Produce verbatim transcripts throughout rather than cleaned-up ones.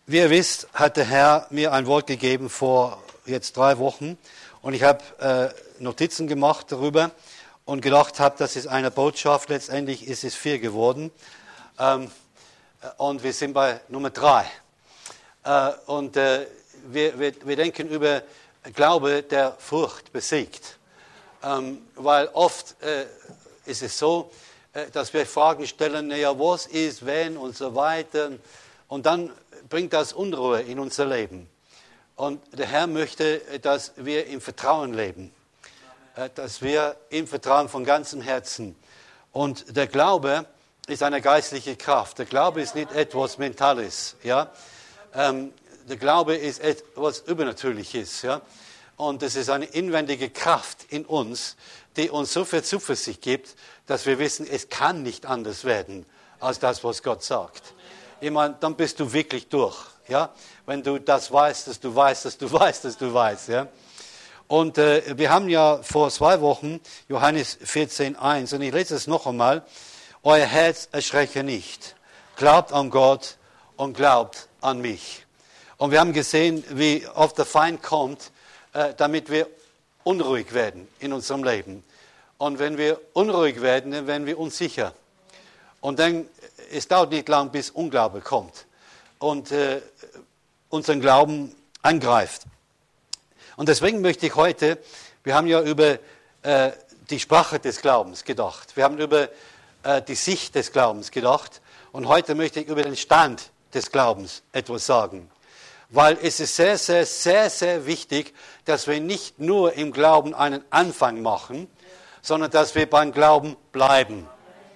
Wie ihr wisst, hat der Herr mir ein Wort gegeben vor jetzt drei Wochen und ich habe äh, Notizen gemacht darüber und gedacht habe, das ist eine Botschaft, letztendlich ist es vier geworden ähm, und wir sind bei Nummer drei. Äh, und äh, wir, wir, wir denken über Glaube, der Furcht besiegt, ähm, weil oft äh, ist es so, äh, dass wir Fragen stellen, naja, was ist, wenn und so weiter und dann bringt das Unruhe in unser Leben. Und der Herr möchte, dass wir im Vertrauen leben. Amen. Dass wir im Vertrauen von ganzem Herzen. Und der Glaube ist eine geistliche Kraft. Der Glaube ist nicht etwas Mentales. Ja? Ähm, der Glaube ist etwas Übernatürliches. Ja? Und es ist eine inwendige Kraft in uns, die uns so viel Zuversicht gibt, dass wir wissen, es kann nicht anders werden, als das, was Gott sagt. Ich meine, dann bist du wirklich durch, ja? Wenn du das weißt, dass du weißt, dass du weißt, dass du weißt, ja? Und äh, wir haben ja vor zwei Wochen Johannes vierzehn eins und ich lese es noch einmal. Euer Herz erschrecke nicht. Glaubt an Gott und glaubt an mich. Und wir haben gesehen, wie oft der Feind kommt, äh, damit wir unruhig werden in unserem Leben. Und wenn wir unruhig werden, dann werden wir unsicher. Und dann, es dauert nicht lang, bis Unglaube kommt und äh, unseren Glauben angreift. Und deswegen möchte ich heute, wir haben ja über äh, die Sprache des Glaubens gedacht, wir haben über äh, die Sicht des Glaubens gedacht und heute möchte ich über den Stand des Glaubens etwas sagen. Weil es ist sehr, sehr, sehr, sehr wichtig, dass wir nicht nur im Glauben einen Anfang machen, sondern dass wir beim Glauben bleiben.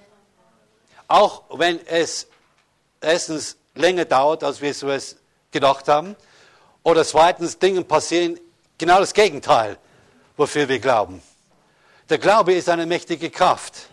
Auch wenn es erstens länger dauert, als wir es gedacht haben, oder zweitens Dinge passieren, genau das Gegenteil, wofür wir glauben. Der Glaube ist eine mächtige Kraft.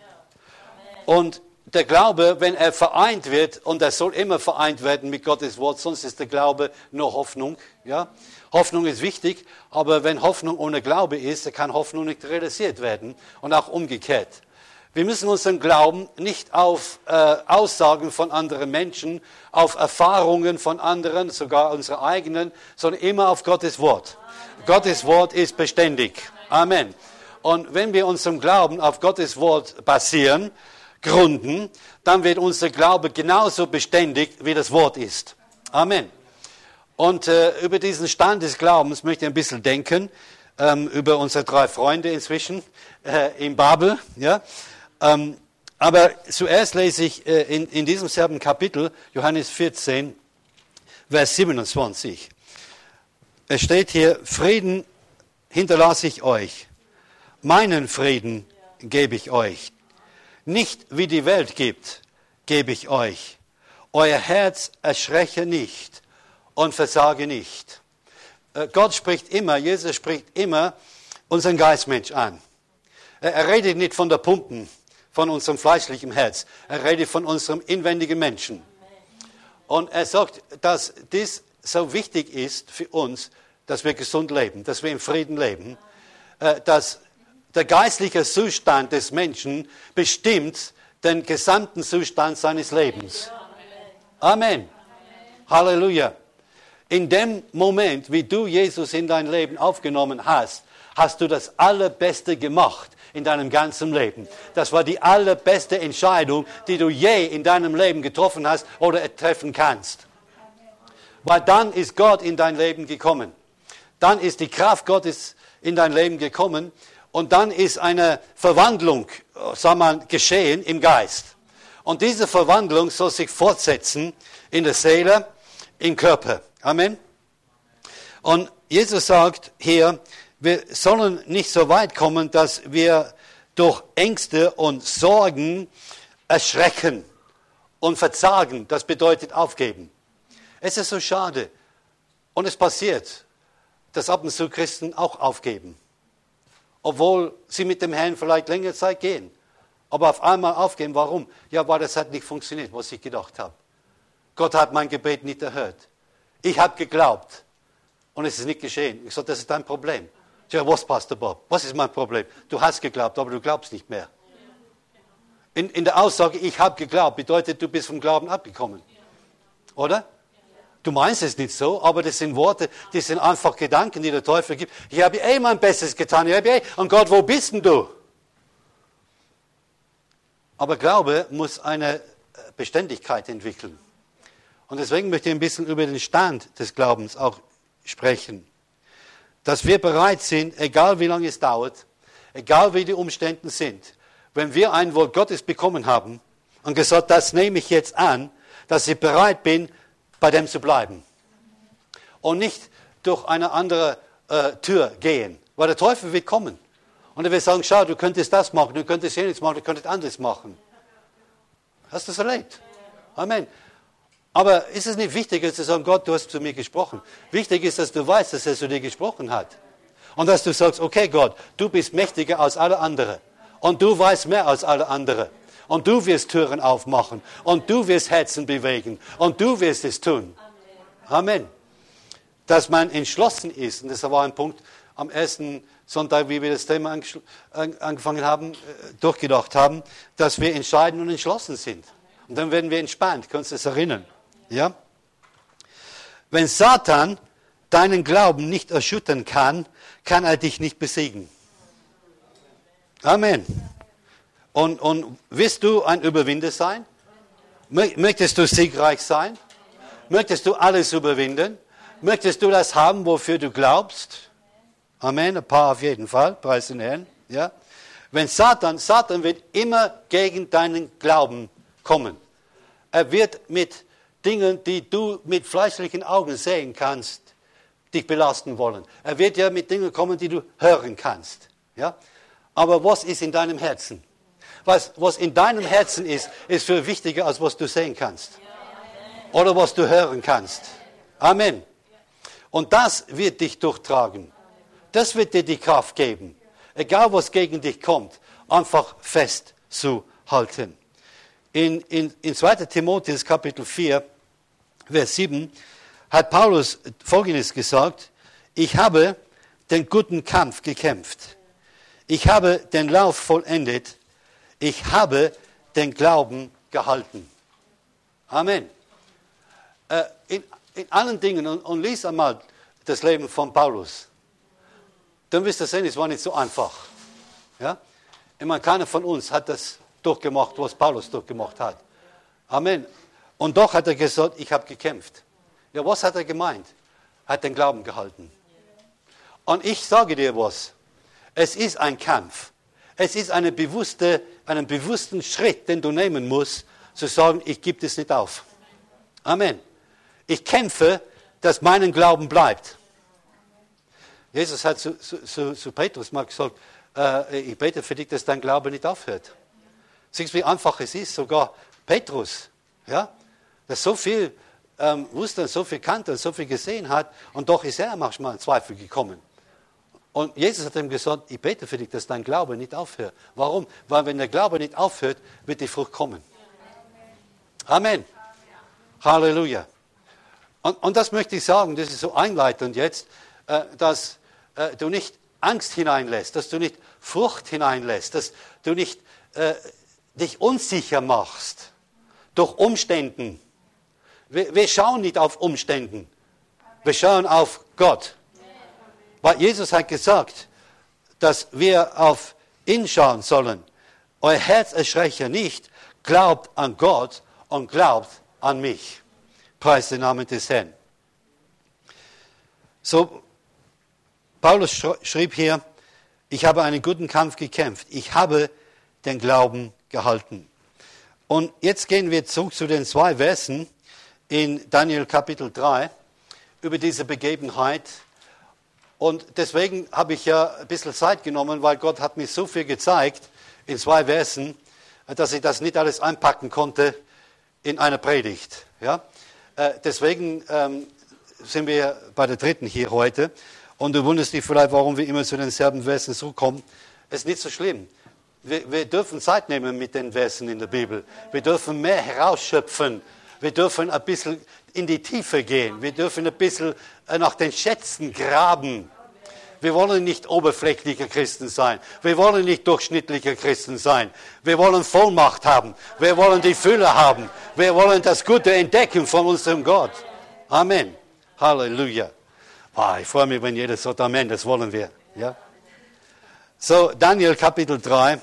Und der Glaube, wenn er vereint wird, und er soll immer vereint werden mit Gottes Wort, sonst ist der Glaube nur Hoffnung. Ja? Hoffnung ist wichtig, aber wenn Hoffnung ohne Glaube ist, dann kann Hoffnung nicht realisiert werden und auch umgekehrt. Wir müssen unseren Glauben nicht auf äh, Aussagen von anderen Menschen, auf Erfahrungen von anderen, sogar unsere eigenen, sondern immer auf Gottes Wort. Amen. Gottes Wort ist beständig. Amen. Und wenn wir unseren Glauben auf Gottes Wort basieren, gründen, dann wird unser Glaube genauso beständig, wie das Wort ist. Amen. Und äh, über diesen Stand des Glaubens möchte ich ein bisschen denken, ähm, über unsere drei Freunde inzwischen äh, in Babel, ja. Ähm, aber zuerst lese ich äh, in, in diesem selben Kapitel, Johannes vierzehn, Vers siebenundzwanzig. Es steht hier, Frieden hinterlasse ich euch, meinen Frieden gebe ich euch. Nicht wie die Welt gibt, gebe ich euch. Euer Herz erschrecke nicht und versage nicht. Äh, Gott spricht immer, Jesus spricht immer unseren Geistmensch an. Er, er redet nicht von der Pumpen, von unserem fleischlichen Herz. Er redet von unserem inwendigen Menschen. Und er sagt, dass dies so wichtig ist für uns, dass wir gesund leben, dass wir im Frieden leben, dass der geistliche Zustand des Menschen bestimmt den gesamten Zustand seines Lebens. Amen. Halleluja. In dem Moment, wie du Jesus in dein Leben aufgenommen hast, hast du das Allerbeste gemacht in deinem ganzen Leben. Das war die allerbeste Entscheidung, die du je in deinem Leben getroffen hast oder treffen kannst. Weil dann ist Gott in dein Leben gekommen. Dann ist die Kraft Gottes in dein Leben gekommen und dann ist eine Verwandlung, sagen wir mal, geschehen im Geist. Und diese Verwandlung soll sich fortsetzen in der Seele, im Körper. Amen. Und Jesus sagt hier, wir sollen nicht so weit kommen, dass wir durch Ängste und Sorgen erschrecken und verzagen. Das bedeutet aufgeben. Es ist so schade. Und es passiert, dass ab und zu Christen auch aufgeben. Obwohl sie mit dem Herrn vielleicht längere Zeit gehen. Aber auf einmal aufgeben. Warum? Ja, weil das hat nicht funktioniert, was ich gedacht habe. Gott hat mein Gebet nicht erhört. Ich habe geglaubt. Und es ist nicht geschehen. Ich sage, das ist dein Problem. Ja, was, Pastor Bob? Was ist mein Problem? Du hast geglaubt, aber du glaubst nicht mehr. In, in der Aussage, ich habe geglaubt, bedeutet, du bist vom Glauben abgekommen. Oder? Du meinst es nicht so, aber das sind Worte, die sind einfach Gedanken, die der Teufel gibt. Ich habe eh mein Bestes getan. Ich habe eh, und Gott, wo bist denn du? Aber Glaube muss eine Beständigkeit entwickeln. Und deswegen möchte ich ein bisschen über den Stand des Glaubens auch sprechen. Dass wir bereit sind, egal wie lange es dauert, egal wie die Umstände sind, wenn wir ein Wort Gottes bekommen haben und gesagt, das nehme ich jetzt an, dass ich bereit bin, bei dem zu bleiben. Und nicht durch eine andere äh, Tür gehen. Weil der Teufel wird kommen. Und er wird sagen, schau, du könntest das machen, du könntest jenes machen, du könntest anderes machen. Hast du das erlebt? Amen. Aber ist es nicht wichtiger zu sagen, Gott, du hast zu mir gesprochen? Wichtig ist, dass du weißt, dass er zu dir gesprochen hat. Und dass du sagst, okay Gott, du bist mächtiger als alle anderen. Und du weißt mehr als alle anderen. Und du wirst Türen aufmachen. Und du wirst Herzen bewegen. Und du wirst es tun. Amen. Dass man entschlossen ist. Und das war ein Punkt am ersten Sonntag, wie wir das Thema angefangen haben, durchgedacht haben, dass wir entscheiden und entschlossen sind. Und dann werden wir entspannt. Kannst du das erinnern? Ja? Wenn Satan deinen Glauben nicht erschüttern kann, kann er dich nicht besiegen. Amen. Und, und willst du ein Überwinder sein? Möchtest du siegreich sein? Möchtest du alles überwinden? Möchtest du das haben, wofür du glaubst? Amen, ein paar auf jeden Fall, preis den Herrn. Ja? Wenn Satan, Satan wird immer gegen deinen Glauben kommen. Er wird mit Dingen, die du mit fleischlichen Augen sehen kannst, dich belasten wollen. Er wird ja mit Dingen kommen, die du hören kannst. Ja? Aber was ist in deinem Herzen? Was, was in deinem Herzen ist, ist viel wichtiger, als was du sehen kannst. Oder was du hören kannst. Amen. Und das wird dich durchtragen. Das wird dir die Kraft geben. Egal, was gegen dich kommt, einfach festzuhalten. In, in, in zweiter Timotheus Kapitel vier, Vers sieben, hat Paulus Folgendes gesagt: Ich habe den guten Kampf gekämpft. Ich habe den Lauf vollendet. Ich habe den Glauben gehalten. Amen. Äh, in, in allen Dingen, und, und lies einmal das Leben von Paulus. Dann wirst du sehen, es war nicht so einfach. Ja? Ich meine, keiner von uns hat das durchgemacht, was Paulus durchgemacht hat. Amen. Und doch hat er gesagt, ich habe gekämpft. Ja, was hat er gemeint? Er hat den Glauben gehalten. Und ich sage dir was. Es ist ein Kampf. Es ist eine bewusste, einen bewussten Schritt, den du nehmen musst, zu sagen, ich gebe das nicht auf. Amen. Ich kämpfe, dass mein Glauben bleibt. Jesus hat zu, zu, zu Petrus mal gesagt, äh, ich bete für dich, dass dein Glaube nicht aufhört. Siehst du, wie einfach es ist, sogar Petrus, ja, der so viel ähm, wusste und so viel kannte und so viel gesehen hat, und doch ist er manchmal in Zweifel gekommen. Und Jesus hat ihm gesagt, ich bete für dich, dass dein Glaube nicht aufhört. Warum? Weil wenn der Glaube nicht aufhört, wird die Frucht kommen. Amen. Halleluja. Und, und das möchte ich sagen, das ist so einleitend jetzt, äh, dass äh, du nicht Angst hineinlässt, dass du nicht Furcht hineinlässt, dass du nicht äh, dich unsicher machst durch Umständen. Wir, wir schauen nicht auf Umständen, wir schauen auf Gott. Weil Jesus hat gesagt, dass wir auf ihn schauen sollen. Euer Herz erschrecke nicht, glaubt an Gott und glaubt an mich. Preis den Namen des Herrn. So, Paulus schrieb hier, ich habe einen guten Kampf gekämpft. Ich habe den Glauben gehalten. Und jetzt gehen wir zurück zu den zwei Versen in Daniel Kapitel drei über diese Begebenheit. Und deswegen habe ich ja ein bisschen Zeit genommen, weil Gott hat mir so viel gezeigt in zwei Versen, dass ich das nicht alles einpacken konnte in einer Predigt. Ja? Äh, deswegen ähm, sind wir bei der dritten hier heute. Und du wunderst dich vielleicht, warum wir immer zu denselben Versen zurückkommen. Es ist nicht so schlimm. Wir, wir dürfen Zeit nehmen mit den Versen in der Bibel. Wir dürfen mehr herausschöpfen. Wir dürfen ein bisschen in die Tiefe gehen. Wir dürfen ein bisschen nach den Schätzen graben. Wir wollen nicht oberflächliche Christen sein. Wir wollen nicht durchschnittliche Christen sein. Wir wollen Vollmacht haben. Wir wollen die Fülle haben. Wir wollen das Gute entdecken von unserem Gott. Amen. Halleluja. Oh, ich freue mich, wenn jeder sagt Amen, das wollen wir. Ja? So, Daniel Kapitel drei.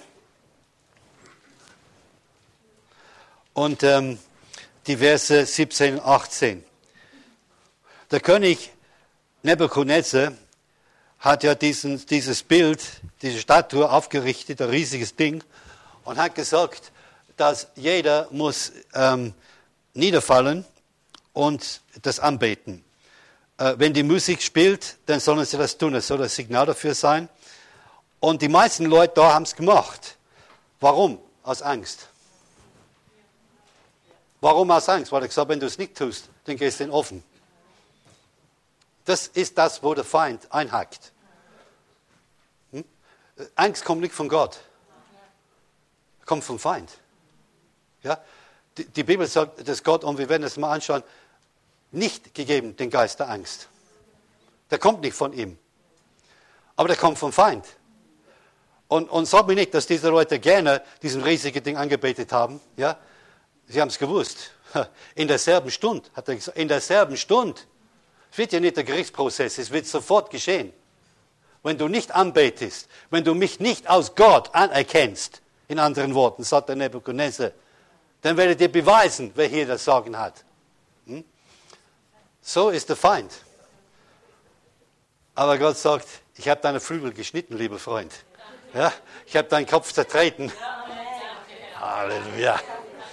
Und ähm, die Verse siebzehn und achtzehn. Der König Nebukadnezar hat ja diesen, dieses Bild, diese Statue aufgerichtet, ein riesiges Ding, und hat gesagt, dass jeder muss ähm, niederfallen und das anbeten. Äh, wenn die Musik spielt, dann sollen sie das tun. Das soll das Signal dafür sein. Und die meisten Leute da haben es gemacht. Warum? Aus Angst. Warum aus Angst? Weil er gesagt hat, wenn du es nicht tust, dann gehst du in den Ofen. Das ist das, wo der Feind einhackt. Hm? Angst kommt nicht von Gott. Kommt vom Feind. Ja? Die, die Bibel sagt, dass Gott, und wir werden es mal anschauen, nicht gegeben den Geist der Angst. Der kommt nicht von ihm. Aber der kommt vom Feind. Und, und sag mir nicht, dass diese Leute gerne diesen riesigen Ding angebetet haben. Ja? Sie haben es gewusst. In derselben Stunde, hat er gesagt, in derselben Stunde. Es wird ja nicht der Gerichtsprozess, es wird sofort geschehen. Wenn du nicht anbetest, wenn du mich nicht als Gott anerkennst, in anderen Worten, sagt der Nebukadnezar, dann werde ich dir beweisen, wer hier das Sagen hat. Hm? So ist der Feind. Aber Gott sagt, ich habe deine Flügel geschnitten, lieber Freund. Ja? Ich habe deinen Kopf zertreten. Halleluja.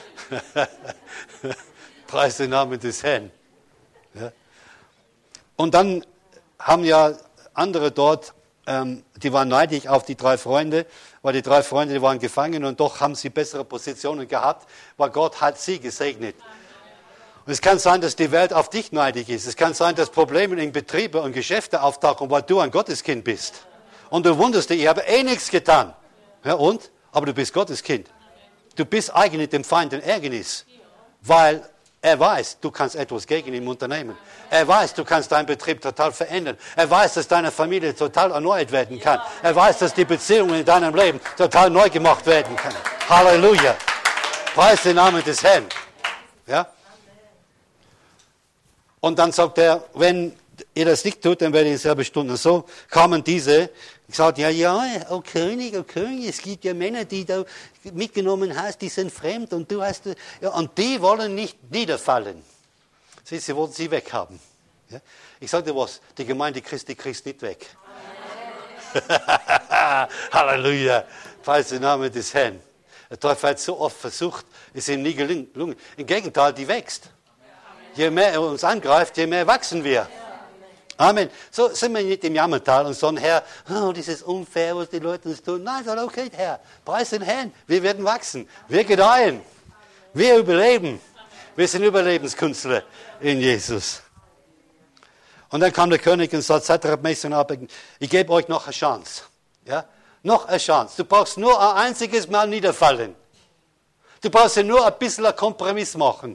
Preis den Namen des Herrn. Ja? Und dann haben ja andere dort, ähm, die waren neidisch auf die drei Freunde, weil die drei Freunde, die waren gefangen und doch haben sie bessere Positionen gehabt, weil Gott hat sie gesegnet. Und es kann sein, dass die Welt auf dich neidisch ist. Es kann sein, dass Probleme in Betriebe und Geschäfte auftauchen, weil du ein Gotteskind bist. Und du wunderst dich, ich habe eh nichts getan. Ja, und? Aber du bist Gotteskind. Du bist eigentlich dem Feind ein Ärgernis, weil er weiß, du kannst etwas gegen ihn unternehmen. Er weiß, du kannst deinen Betrieb total verändern. Er weiß, dass deine Familie total erneuert werden kann. Er weiß, dass die Beziehungen in deinem Leben total neu gemacht werden können. Halleluja. Preis den Namen des Herrn. Ja? Und dann sagt er, wenn ihr das nicht tut, dann werde ich in selber Stunde. Und so kamen diese, gesagt, ja, ja, oh König, oh König, es gibt ja Männer, die du mitgenommen hast, die sind fremd und du hast, ja, und die wollen nicht niederfallen. Sie, sie wollen sie weghaben. Ja? Ich sage dir was, die Gemeinde Christi kriegst nicht weg. Halleluja, preis den Namen des Herrn. Der Teufel hat so oft versucht, es ihm nie gelungen. Im Gegenteil, die wächst. Je mehr er uns angreift, je mehr wachsen wir. Amen. So sind wir nicht im Jammertal und sagen, Herr, oh, das ist unfair, was die Leute uns tun. Nein, sag, okay, Herr, preis den Herrn. Wir werden wachsen. Wir gedeihen. Wir überleben. Wir sind Überlebenskünstler in Jesus. Und dann kam der König und sagt, Satrap, Messer und Abed, ich gebe euch noch eine Chance. Ja? Noch eine Chance. Du brauchst nur ein einziges Mal niederfallen. Du brauchst ja nur ein bisschen einen Kompromiss machen.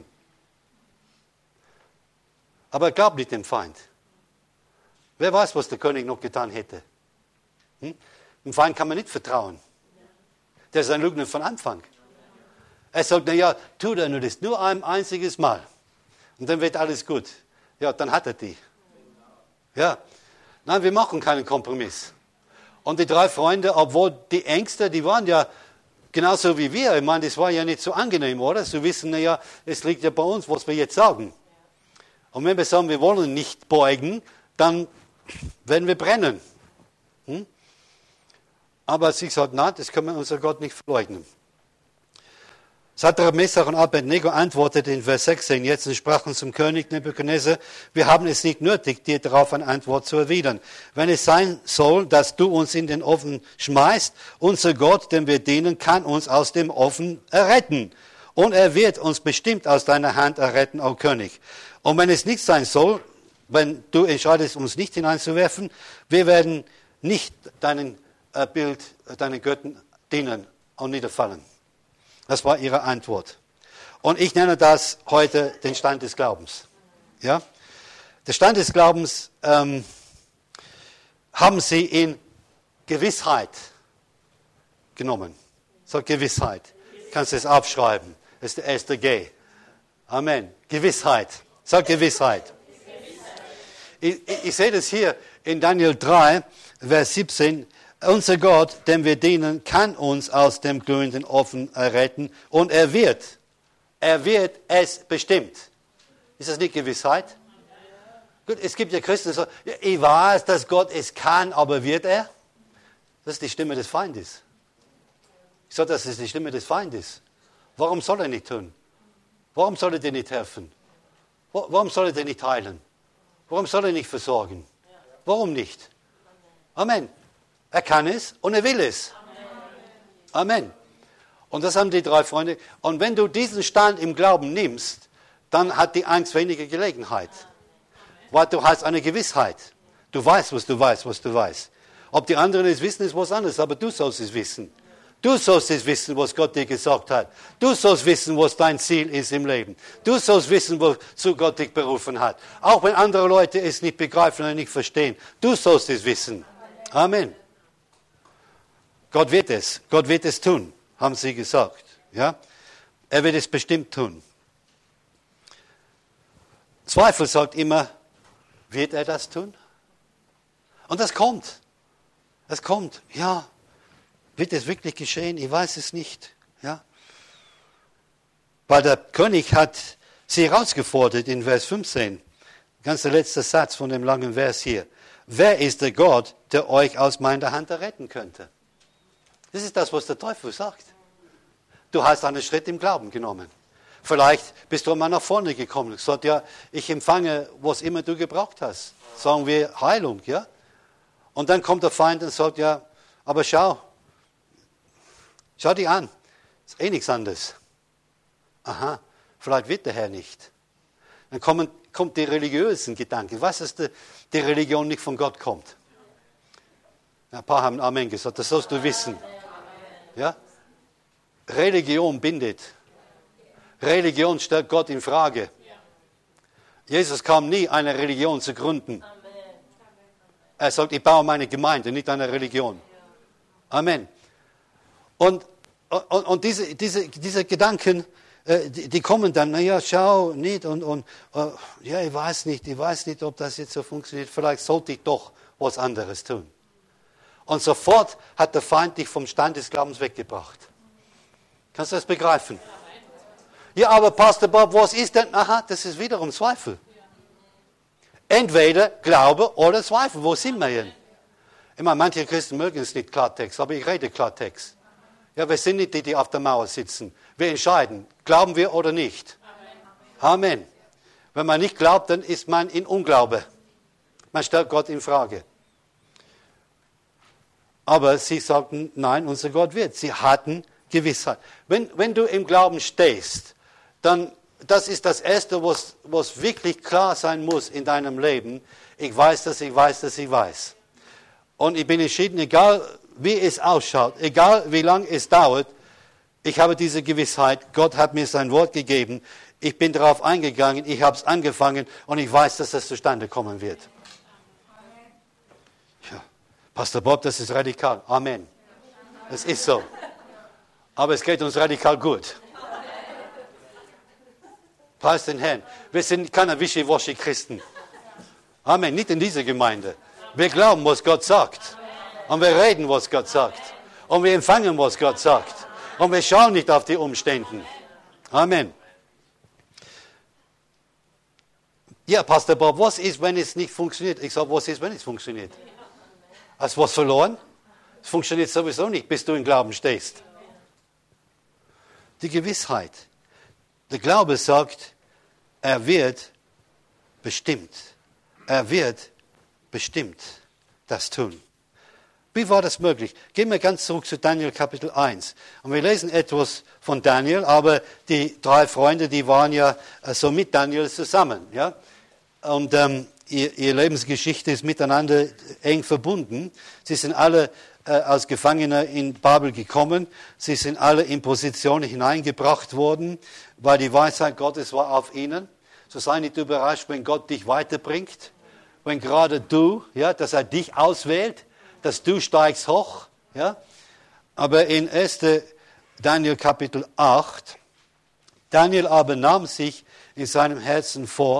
Aber er gab nicht dem Feind. Wer weiß, was der König noch getan hätte. Hm? Dem Feind kann man nicht vertrauen. Der ist ein Lügner von Anfang. Er sagt, naja, tu da nur das, nur ein einziges Mal. Und dann wird alles gut. Ja, dann hat er die. Ja. Nein, wir machen keinen Kompromiss. Und die drei Freunde, obwohl die Ängste, die waren ja genauso wie wir. Ich meine, das war ja nicht so angenehm, oder? Sie wissen, naja, es liegt ja bei uns, was wir jetzt sagen. Und wenn wir sagen, wir wollen nicht beugen, dann werden wir brennen. Hm? Aber sie sagt, nein, das können wir unser Gott nicht verleugnen. Sadrach, Mesach und Abednego antwortete in Vers sechzehn, jetzt und sprachen zum König Nebukadnezar, wir haben es nicht nötig, dir darauf eine Antwort zu erwidern. Wenn es sein soll, dass du uns in den Ofen schmeißt, unser Gott, dem wir dienen, kann uns aus dem Ofen erretten. Und er wird uns bestimmt aus deiner Hand erretten, o König. Und wenn es nicht sein soll, wenn du entscheidest, uns nicht hineinzuwerfen, wir werden nicht deinen äh, Bild, deinen Göttern dienen und niederfallen. Das war ihre Antwort. Und ich nenne das heute den Stand des Glaubens. Ja? Der Stand des Glaubens ähm, haben sie in Gewissheit genommen. So Gewissheit. Kannst du es aufschreiben. Das ist der erste G. Amen. Gewissheit. Sag Gewissheit. Ich, ich, ich sehe das hier in Daniel drei, Vers siebzehn. Unser Gott, dem wir dienen, kann uns aus dem glühenden Ofen retten und er wird, er wird es bestimmt. Ist das nicht Gewissheit? Gut, es gibt ja Christen, die sagen, ich weiß, dass Gott es kann, aber wird er? Das ist die Stimme des Feindes. Ich sage, das ist die Stimme des Feindes. Warum soll er nicht tun? Warum soll er dir nicht helfen? Warum soll er dir nicht heilen? Warum soll er nicht versorgen? Warum nicht? Amen. Er kann es und er will es. Amen. Und das haben die drei Freunde. Und wenn du diesen Stand im Glauben nimmst, dann hat die Angst weniger Gelegenheit. Weil du hast eine Gewissheit. Du weißt, was du weißt, was du weißt. Ob die anderen es wissen, ist was anderes, aber du sollst es wissen. Du sollst es wissen, was Gott dir gesagt hat. Du sollst wissen, was dein Ziel ist im Leben. Du sollst wissen, wozu Gott dich berufen hat. Auch wenn andere Leute es nicht begreifen oder nicht verstehen. Du sollst es wissen. Amen. Gott wird es. Gott wird es tun, haben sie gesagt. Ja? Er wird es bestimmt tun. Zweifel sagt immer, wird er das tun? Und das kommt. Es kommt. Ja. Wird es wirklich geschehen? Ich weiß es nicht. Ja? Weil der König hat sie herausgefordert in Vers fünfzehn. Ganz der letzte Satz von dem langen Vers hier. Wer ist der Gott, der euch aus meiner Hand retten könnte? Das ist das, was der Teufel sagt. Du hast einen Schritt im Glauben genommen. Vielleicht bist du einmal nach vorne gekommen und gesagt, ja, ich empfange, was immer du gebraucht hast. Sagen wir Heilung, ja? Und dann kommt der Feind und sagt, ja, aber schau, schau dich an, ist eh nichts anderes. Aha, vielleicht wird der Herr nicht. Dann kommen, kommt die religiösen Gedanken. Was ist, dass die Religion nicht von Gott kommt? Ja, ein paar haben Amen gesagt, das sollst du wissen. Ja? Religion bindet. Religion stellt Gott in Frage. Jesus kam nie, eine Religion zu gründen. Er sagt, ich baue meine Gemeinde, nicht eine Religion. Amen. Und, und, und diese, diese, diese Gedanken, äh, die, die kommen dann, naja, schau, nicht, und, und äh, ja, ich weiß nicht, ich weiß nicht, ob das jetzt so funktioniert, vielleicht sollte ich doch was anderes tun. Und sofort hat der Feind dich vom Stand des Glaubens weggebracht. Kannst du das begreifen? Ja, aber Pastor Bob, was ist denn? Aha, das ist wiederum Zweifel. Entweder Glaube oder Zweifel. Wo sind wir denn? Ich meine, manche Christen mögen es nicht Klartext, aber ich rede Klartext. Ja, wir sind nicht die, die auf der Mauer sitzen. Wir entscheiden, glauben wir oder nicht. Amen. Amen. Wenn man nicht glaubt, dann ist man in Unglaube. Man stellt Gott in Frage. Aber sie sagten, nein, unser Gott wird. Sie hatten Gewissheit. Wenn, wenn du im Glauben stehst, dann, das ist das Erste, was, was wirklich klar sein muss in deinem Leben. Ich weiß, dass ich weiß, dass ich weiß. Und ich bin entschieden, egal wie es ausschaut, egal wie lange es dauert, ich habe diese Gewissheit, Gott hat mir sein Wort gegeben, ich bin darauf eingegangen, ich habe es angefangen und ich weiß, dass das zustande kommen wird. Ja. Pastor Bob, das ist radikal. Amen. Das ist so. Aber es geht uns radikal gut. Preis den Herrn. Wir sind keine Wischiwaschi-Christen. Amen. Nicht in dieser Gemeinde. Wir glauben, was Gott sagt. Und wir reden, was Gott sagt. Und wir empfangen, was Gott sagt. Und wir schauen nicht auf die Umstände. Amen. Ja, Pastor Bob, was ist, wenn es nicht funktioniert? Ich sage, was ist, wenn es funktioniert? Hast du was verloren? Es funktioniert sowieso nicht, bis du im Glauben stehst. Die Gewissheit. Der Glaube sagt, er wird bestimmt. Er wird bestimmt das tun. Wie war das möglich? Gehen wir ganz zurück zu Daniel Kapitel eins. Und wir lesen etwas von Daniel, aber die drei Freunde, die waren ja so mit Daniel zusammen. Ja? Und ähm, ihr, ihr Lebensgeschichte ist miteinander eng verbunden. Sie sind alle äh, als Gefangene in Babel gekommen. Sie sind alle in Positionen hineingebracht worden, weil die Weisheit Gottes war auf ihnen. So sei nicht überrascht, wenn Gott dich weiterbringt. Wenn gerade du, ja, dass er dich auswählt, dass du steigst hoch. Ja? Aber in erster Daniel Kapitel acht, Daniel aber nahm sich in seinem Herzen vor,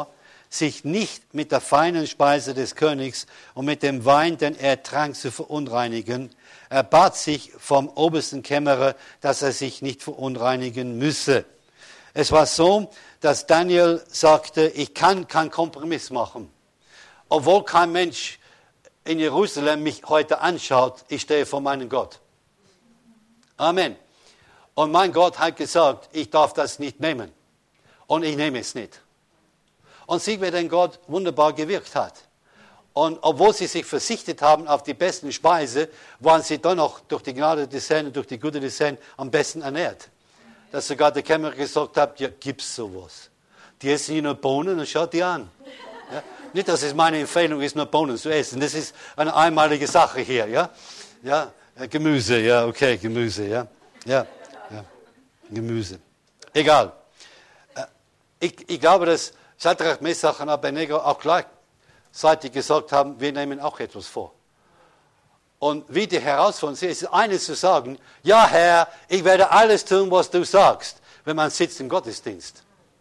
sich nicht mit der feinen Speise des Königs und mit dem Wein, den er trank, zu verunreinigen. Er bat sich vom obersten Kämmerer, dass er sich nicht verunreinigen müsse. Es war so, dass Daniel sagte, ich kann keinen Kompromiss machen. Obwohl kein Mensch in Jerusalem mich heute anschaut, ich stehe vor meinem Gott. Amen. Und mein Gott hat gesagt, ich darf das nicht nehmen. Und ich nehme es nicht. Und sieh, wie denn Gott wunderbar gewirkt hat. Und obwohl sie sich verzichtet haben auf die besten Speise, waren sie dann noch durch die Gnade des Herrn und durch die Güte des Herrn am besten ernährt. Dass sogar der Kämmerer gesagt hat, ja, gibt's sowas. Die essen hier nur Bohnen und schaut die an. Ja? Nicht, dass es meine Empfehlung ist, nur Bohnen zu essen. Das ist eine einmalige Sache hier. Ja, ja? Gemüse, ja, okay, Gemüse, ja. Ja, ja. Gemüse. Egal. Ich, ich glaube, dass Shadrach, Mesach und Abednego auch gleichzeitig gesagt haben, wir nehmen auch etwas vor. Und wie die Herausforderung ist, ist eines zu sagen, ja Herr, ich werde alles tun, was du sagst, wenn man sitzt im Gottesdienst.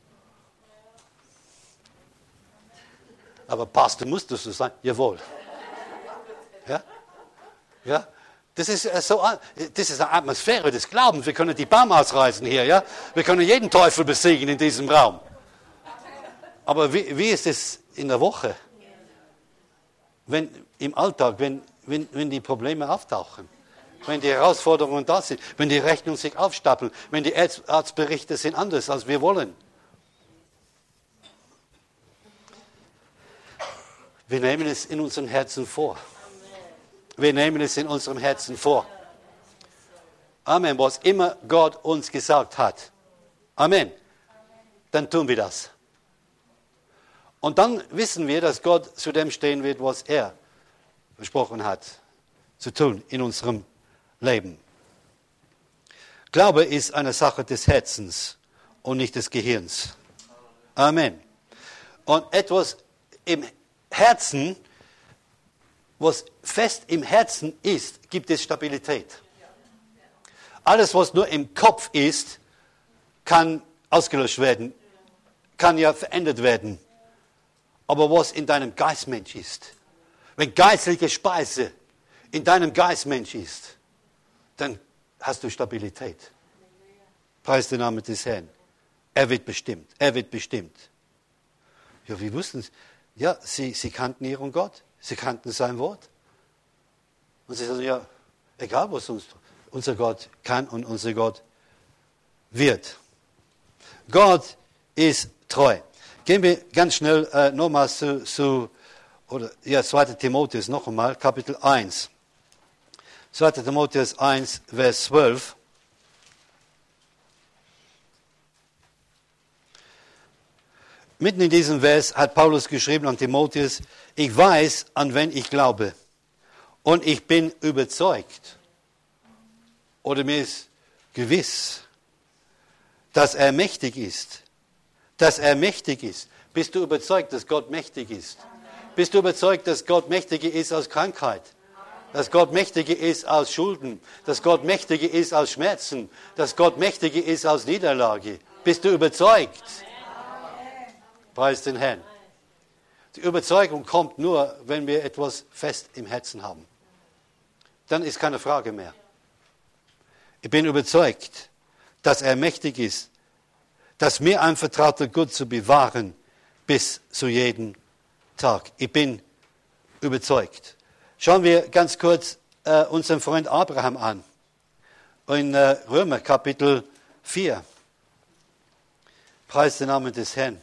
Aber Pastor, musst du so sein? Jawohl. Ja? Ja? Das ist, so, das ist eine Atmosphäre des Glaubens. Wir können die Baum ausreißen hier. Ja? Wir können jeden Teufel besiegen in diesem Raum. Aber wie, wie ist es in der Woche? Wenn, im Alltag, wenn, wenn, wenn die Probleme auftauchen, wenn die Herausforderungen da sind, wenn die Rechnungen sich aufstapeln, wenn die Arztberichte sind anders, als wir wollen. Wir nehmen es in unserem Herzen vor. Wir nehmen es in unserem Herzen vor. Amen. Was immer Gott uns gesagt hat. Amen. Dann tun wir das. Und dann wissen wir, dass Gott zu dem stehen wird, was er versprochen hat zu tun in unserem Leben. Glaube ist eine Sache des Herzens und nicht des Gehirns. Amen. Und etwas im Herzen, was fest im Herzen ist, gibt es Stabilität. Alles, was nur im Kopf ist, kann ausgelöscht werden, kann ja verändert werden. Aber was in deinem Geistmensch ist, wenn geistliche Speise in deinem Geistmensch ist, dann hast du Stabilität. Preis den Namen des Herrn. Er wird bestimmt. Er wird bestimmt. Ja, wie wussten Sie? Ja, sie, sie kannten ihren Gott. Sie kannten sein Wort. Und sie sagten, ja, egal was uns, unser Gott kann und unser Gott wird. Gott ist treu. Gehen wir ganz schnell äh, nochmal zu, zu oder, ja, zweiter Timotheus noch einmal, Kapitel eins. zweiter Timotheus eins, Vers zwölf. Mitten in diesem Vers hat Paulus geschrieben an Timotheus, ich weiß, an wen ich glaube. Und ich bin überzeugt, oder mir ist gewiss, dass er mächtig ist. Dass er mächtig ist. Bist du überzeugt, dass Gott mächtig ist? Bist du überzeugt, dass Gott mächtiger ist als Krankheit? Dass Gott mächtiger ist als Schulden? Dass Gott mächtiger ist als Schmerzen? Dass Gott mächtiger ist als Niederlage? Bist du überzeugt? Preis den Herrn. Die Überzeugung kommt nur, wenn wir etwas fest im Herzen haben. Dann ist keine Frage mehr. Ich bin überzeugt, dass er mächtig ist, das mir anvertraute Gut zu bewahren bis zu jedem Tag. Ich bin überzeugt. Schauen wir ganz kurz äh, unseren Freund Abraham an. In äh, Römer Kapitel vier. Preis den Namen des Herrn.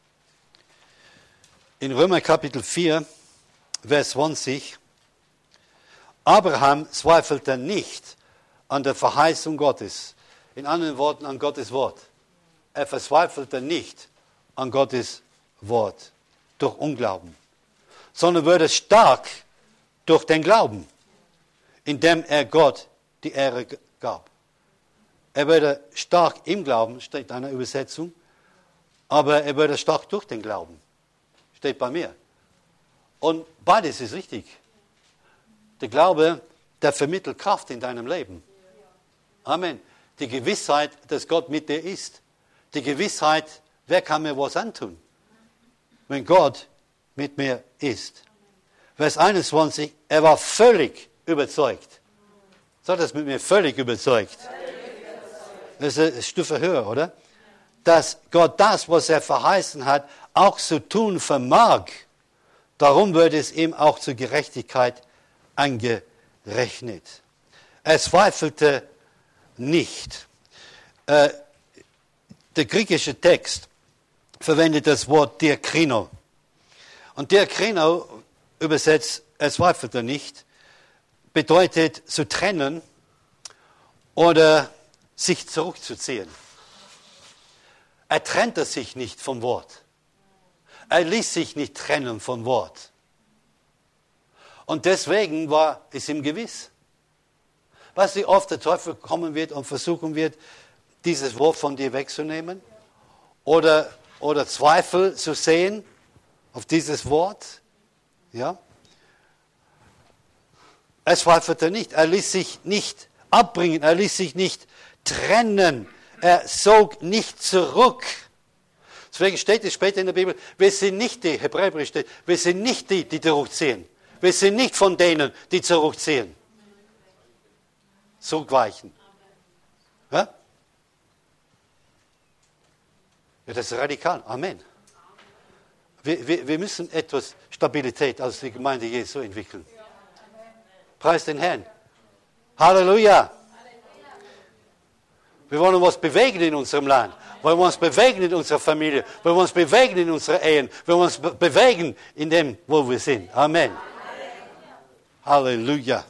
In Römer Kapitel vier, Vers zwanzig. Abraham zweifelte nicht an der Verheißung Gottes. In anderen Worten, an Gottes Wort. Er verzweifelte nicht an Gottes Wort durch Unglauben, sondern wurde stark durch den Glauben, indem er Gott die Ehre gab. Er wurde stark im Glauben, steht in einer Übersetzung, aber er wurde stark durch den Glauben, steht bei mir. Und beides ist richtig. Der Glaube, der vermittelt Kraft in deinem Leben. Amen. Die Gewissheit, dass Gott mit dir ist. Die Gewissheit, wer kann mir was antun, wenn Gott mit mir ist. Vers einundzwanzig, er war völlig überzeugt. Sag das mit mir, völlig überzeugt. Das ist eine Stufe höher, oder? Dass Gott das, was er verheißen hat, auch zu tun vermag. Darum wird es ihm auch zur Gerechtigkeit angerechnet. Er zweifelte nicht. Äh, der griechische Text verwendet das Wort diakrino. Und diakrino, übersetzt, er zweifelte nicht, bedeutet zu trennen oder sich zurückzuziehen. Er trennte sich nicht vom Wort. Er ließ sich nicht trennen vom Wort. Und deswegen war es ihm gewiss. Weißt du, wie oft der Teufel kommen wird und versuchen wird, dieses Wort von dir wegzunehmen? Oder, oder Zweifel zu sehen auf dieses Wort? Ja? Er zweifelte nicht. Er ließ sich nicht abbringen. Er ließ sich nicht trennen. Er zog nicht zurück. Deswegen steht es später in der Bibel, wir sind nicht die, Hebräerbrief steht, wir sind nicht die, die zurückziehen. Wir sind nicht von denen, die zurückziehen. Zurückweichen. Ja? Ja, das ist radikal. Amen. Wir, wir, wir müssen etwas Stabilität aus der Gemeinde Jesu entwickeln. Preis den Herrn. Halleluja. Wir wollen was bewegen in unserem Land. Wir wollen uns bewegen in unserer Familie. Wir wollen uns bewegen in unseren Ehen. Wir wollen uns be- bewegen in dem, wo wir sind. Amen. Halleluja.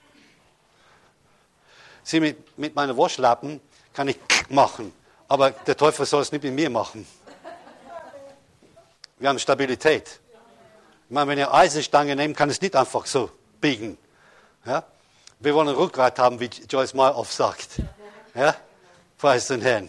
Sie, mit, mit meinen Waschlappen kann ich machen. Aber der Teufel soll es nicht mit mir machen. Wir haben Stabilität. Ich meine, wenn ihr Eisenstange nehmt, kann es nicht einfach so biegen. Ja? Wir wollen ein Rückgrat haben, wie Joyce Meyer oft sagt. Ja? Preis den Herrn.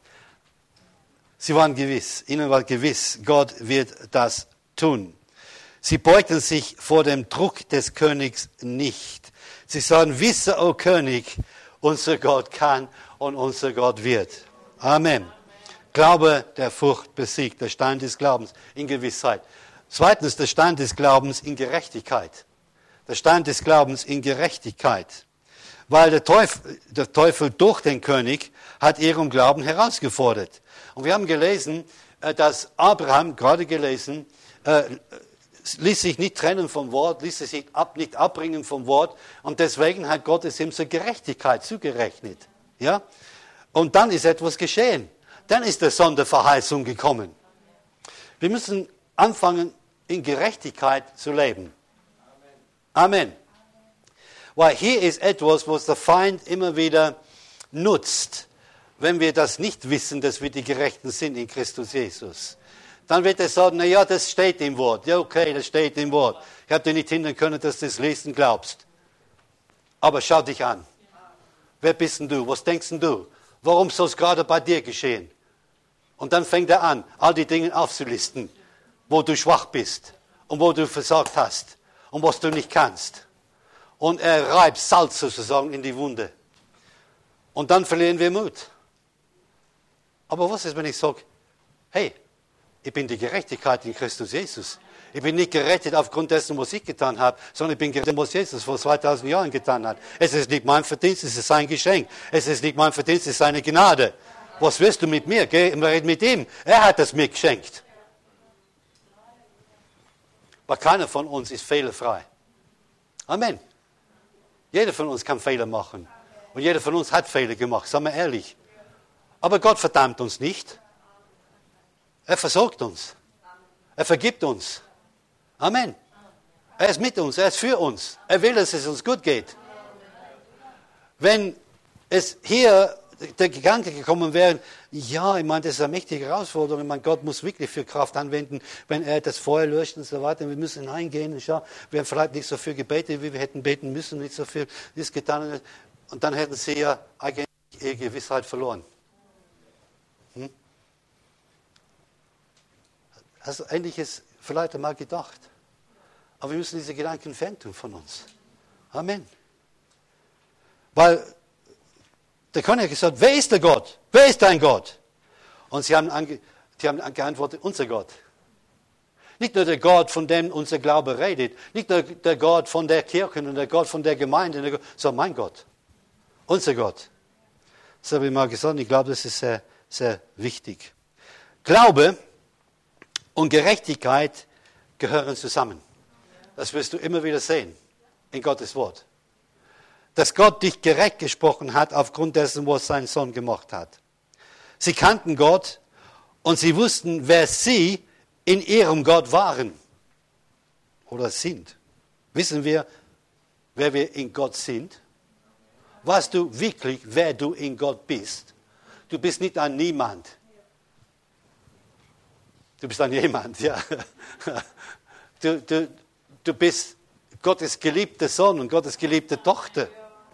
Sie waren gewiss, ihnen war gewiss, Gott wird das tun. Sie beugten sich vor dem Druck des Königs nicht. Sie sagen, wisse, o König, unser Gott kann und unser Gott wird. Amen. Glaube, der Furcht besiegt, der Stein des Glaubens in Gewissheit. Zweitens, der Stein des Glaubens in Gerechtigkeit. Der Stein des Glaubens in Gerechtigkeit. Weil der Teufel, der Teufel durch den König hat ihren Glauben herausgefordert. Und wir haben gelesen, dass Abraham, gerade gelesen, äh, ließ sich nicht trennen vom Wort, ließ sich ab, nicht abbringen vom Wort. Und deswegen hat Gott es ihm zur Gerechtigkeit zugerechnet. Ja? Und dann ist etwas geschehen. Dann ist der Sohn der Verheißung gekommen. Wir müssen anfangen, in Gerechtigkeit zu leben. Amen. Weil hier ist etwas, was der Feind immer wieder nutzt, wenn wir das nicht wissen, dass wir die Gerechten sind in Christus Jesus. Dann wird er sagen, na ja, das steht im Wort. Ja, okay, das steht im Wort. Ich habe dir nicht hindern können, dass du das lesen glaubst. Aber schau dich an. Wer bist denn du? Was denkst denn du? Warum soll es gerade bei dir geschehen? Und dann fängt er an, all die Dinge aufzulisten, wo du schwach bist und wo du versagt hast und was du nicht kannst. Und er reibt Salz sozusagen in die Wunde. Und dann verlieren wir Mut. Aber was ist, wenn ich sage, hey, ich bin die Gerechtigkeit in Christus Jesus. Ich bin nicht gerettet aufgrund dessen, was ich getan habe, sondern ich bin gerettet, was Jesus vor zweitausend Jahren getan hat. Es ist nicht mein Verdienst, es ist sein Geschenk. Es ist nicht mein Verdienst, es ist seine Gnade. Was willst du mit mir? Geh und red mit ihm. Er hat es mir geschenkt. Aber keiner von uns ist fehlerfrei. Amen. Jeder von uns kann Fehler machen. Und jeder von uns hat Fehler gemacht, sagen wir ehrlich. Aber Gott verdammt uns nicht. Er versorgt uns. Er vergibt uns. Amen. Er ist mit uns, er ist für uns. Er will, dass es uns gut geht. Wenn es hier der Gedanke gekommen wäre, ja, ich meine, das ist eine mächtige Herausforderung. Ich meine, Gott muss wirklich viel Kraft anwenden, wenn er das Feuer löscht und so weiter. Wir müssen hineingehen. Und schau, wir haben vielleicht nicht so viel gebetet, wie wir hätten beten müssen, nicht so viel ist getan. Und dann hätten sie ja eigentlich ihre Gewissheit verloren. Hm? Hast du Ähnliches vielleicht einmal gedacht? Aber wir müssen diese Gedanken fernten von uns. Amen. Weil der König hat gesagt, wer ist der Gott? Wer ist dein Gott? Und sie haben, ange, die haben geantwortet, unser Gott. Nicht nur der Gott, von dem unser Glaube redet. Nicht nur der Gott von der Kirche und der Gott von der Gemeinde, sondern mein Gott. Unser Gott. Das habe ich mal gesagt und ich glaube, das ist sehr, sehr wichtig. Glaube und Gerechtigkeit gehören zusammen. Das wirst du immer wieder sehen in Gottes Wort. Dass Gott dich gerecht gesprochen hat aufgrund dessen, was sein Sohn gemacht hat. Sie kannten Gott und sie wussten, wer sie in ihrem Gott waren oder sind. Wissen wir, wer wir in Gott sind? Weißt du wirklich, wer du in Gott bist? Du bist nicht ein Niemand. Du bist ein Jemand, ja. Du, du, du bist Gottes geliebter Sohn und Gottes geliebte Tochter.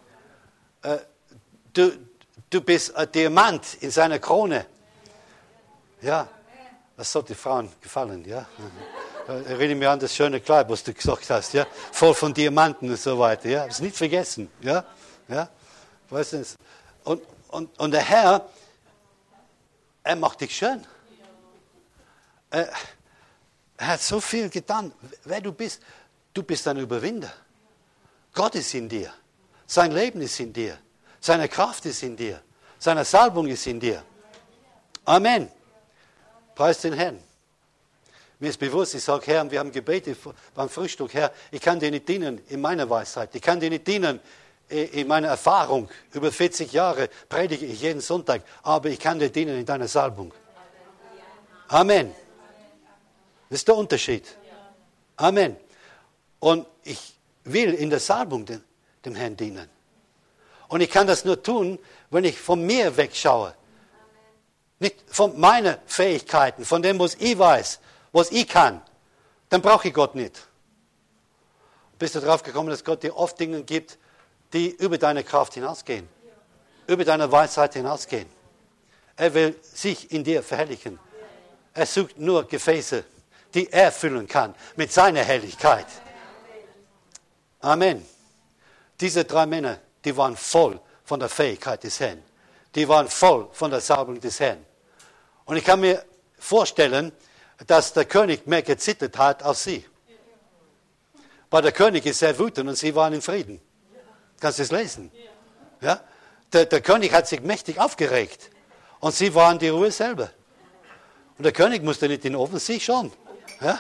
Du, du bist ein Diamant in seiner Krone. Ja, das sollte den Frauen gefallen, ja. Ich erinnere mich an das schöne Kleid, was du gesagt hast, ja. Voll von Diamanten und so weiter, ja. Hab's nicht vergessen, ja. Ja, weißt du, und, und, und der Herr, er macht dich schön. Er, er hat so viel getan. Wer du bist, du bist ein Überwinder. Gott ist in dir. Sein Leben ist in dir. Seine Kraft ist in dir. Seine Salbung ist in dir. Amen. Preis den Herrn. Mir ist bewusst, ich sage, Herr, wir haben gebetet beim Frühstück, Herr, ich kann dir nicht dienen in meiner Weisheit. Ich kann dir nicht dienen in meiner Erfahrung. Über vierzig Jahre predige ich jeden Sonntag, aber ich kann dir dienen in deiner Salbung. Amen. Das ist der Unterschied. Amen. Und ich will in der Salbung dem, dem Herrn dienen. Und ich kann das nur tun, wenn ich von mir wegschaue. Nicht von meinen Fähigkeiten, von dem, was ich weiß, was ich kann. Dann brauche ich Gott nicht. Bist du darauf gekommen, dass Gott dir oft Dinge gibt, die über deine Kraft hinausgehen. Über deine Weisheit hinausgehen. Er will sich in dir verherrlichen. Er sucht nur Gefäße, die er füllen kann mit seiner Herrlichkeit. Amen. Diese drei Männer, die waren voll von der Fähigkeit des Herrn. Die waren voll von der Salbung des Herrn. Und ich kann mir vorstellen, dass der König mehr gezittert hat als sie. Weil der König ist sehr wütend und sie waren in Frieden. Kannst du es lesen? Ja? Der, der König hat sich mächtig aufgeregt. Und sie waren die Ruhe selber. Und der König musste nicht in den Ofen, sie schon. Ja?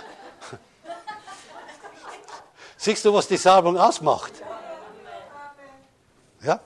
Siehst du, was die Salbung ausmacht? Ja?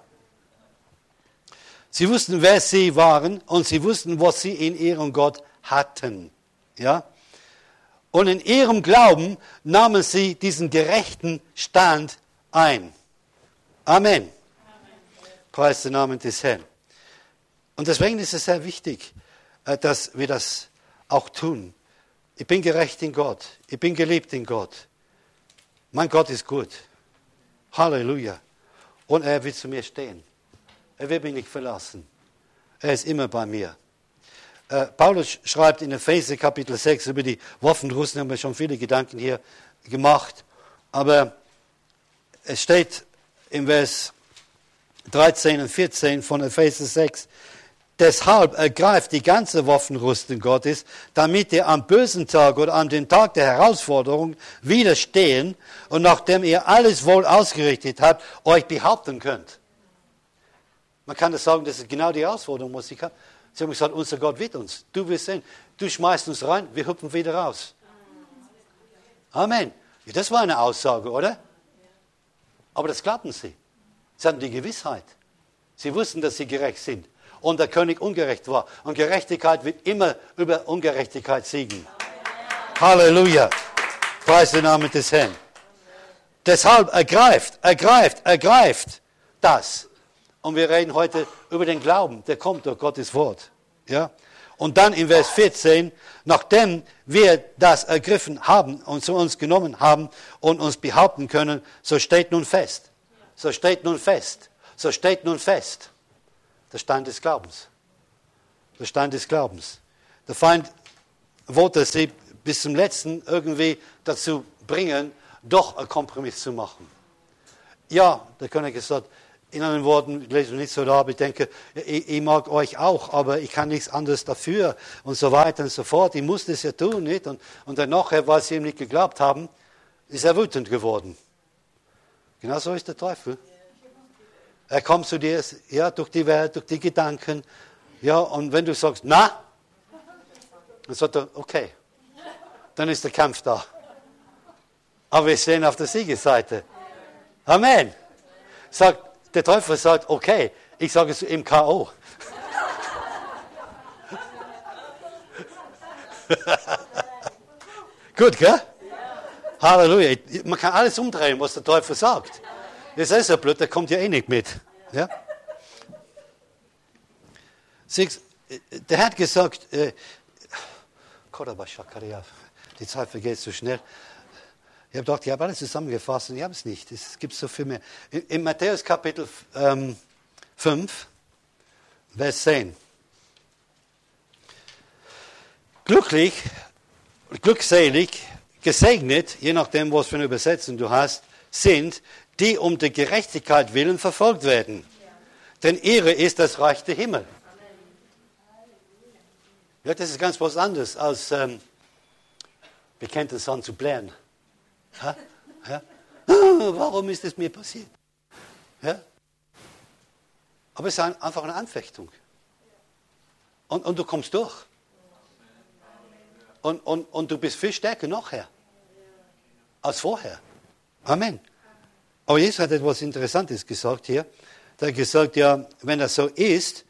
Sie wussten, wer sie waren und sie wussten, was sie in ihrem Gott hatten. Ja? Und in ihrem Glauben nahmen sie diesen gerechten Stand ein. Amen. Amen. Preis den Namen des Herrn. Und deswegen ist es sehr wichtig, dass wir das auch tun. Ich bin gerecht in Gott. Ich bin geliebt in Gott. Mein Gott ist gut. Halleluja. Und er wird zu mir stehen. Er wird mich nicht verlassen. Er ist immer bei mir. Äh, Paulus schreibt in Epheser Kapitel sechs über die Waffenrüstung, haben wir schon viele Gedanken hier gemacht. Aber es steht im Vers dreizehn und vierzehn von Epheser sechs, deshalb ergreift die ganze Waffenrüstung Gottes, damit ihr am bösen Tag oder an dem Tag der Herausforderung widerstehen und nachdem ihr alles wohl ausgerichtet habt, euch behaupten könnt. Man kann das sagen, das ist genau die Herausforderung, was ich habe. Sie haben gesagt, unser Gott wird uns. Du wirst sehen, du schmeißt uns rein, wir hüpfen wieder raus. Amen. Ja, das war eine Aussage, oder? Aber das glaubten sie. Sie hatten die Gewissheit. Sie wussten, dass sie gerecht sind. Und der König ungerecht war. Und Gerechtigkeit wird immer über Ungerechtigkeit siegen. Halleluja. Preis den Namen des Herrn. Deshalb ergreift, ergreift, ergreift das. Und wir reden heute über den Glauben, der kommt durch Gottes Wort. Ja? Und dann in Vers vierzehn, nachdem wir das ergriffen haben und zu uns genommen haben und uns behaupten können, so steht nun fest. So steht nun fest. So steht nun fest. Der Stand des Glaubens. Der Stand des Glaubens. Der Feind wollte sie bis zum Letzten irgendwie dazu bringen, doch einen Kompromiss zu machen. Ja, der König hat gesagt, In anderen Worten, ich lese nicht so da, aber ich denke, ich, ich mag euch auch, aber ich kann nichts anderes dafür und so weiter und so fort. Ich muss das ja tun, nicht? Und, und dann nachher, weil sie ihm nicht geglaubt haben, ist er wütend geworden. Genau so ist der Teufel. Er kommt zu dir, ja, durch die Welt, durch die Gedanken, ja, und wenn du sagst, na, dann sagt er, okay, dann ist der Kampf da. Aber wir stehen auf der Siegesseite. Amen. Sagt, der Teufel sagt, okay, ich sage es im K O. Gut, gell? Halleluja. Man kann alles umdrehen, was der Teufel sagt. Das ist ja blöd, der kommt ja eh nicht mit. Ja? Siehst, der hat gesagt, äh, die Zeit vergeht so schnell. Ich habe gedacht, ich habe alles zusammengefasst und ich habe es nicht. Es gibt so viel mehr. In, in Matthäus Kapitel ähm, fünf, Vers zehn. Glücklich, glückselig, gesegnet, je nachdem, was für eine Übersetzung du hast, sind, die um der Gerechtigkeit willen verfolgt werden. Ja. Denn ihre ist das Reich der Himmel. Ja, das ist ganz was anderes als ähm, Bekenntnis an zu blären. Ja? Ja? Warum ist es mir passiert? Ja? Aber es ist ein, einfach eine Anfechtung. Und, und du kommst durch. Und, und, und du bist viel stärker nachher als vorher. Amen. Aber Jesus hat etwas Interessantes gesagt hier. Er hat gesagt, ja, wenn das so ist,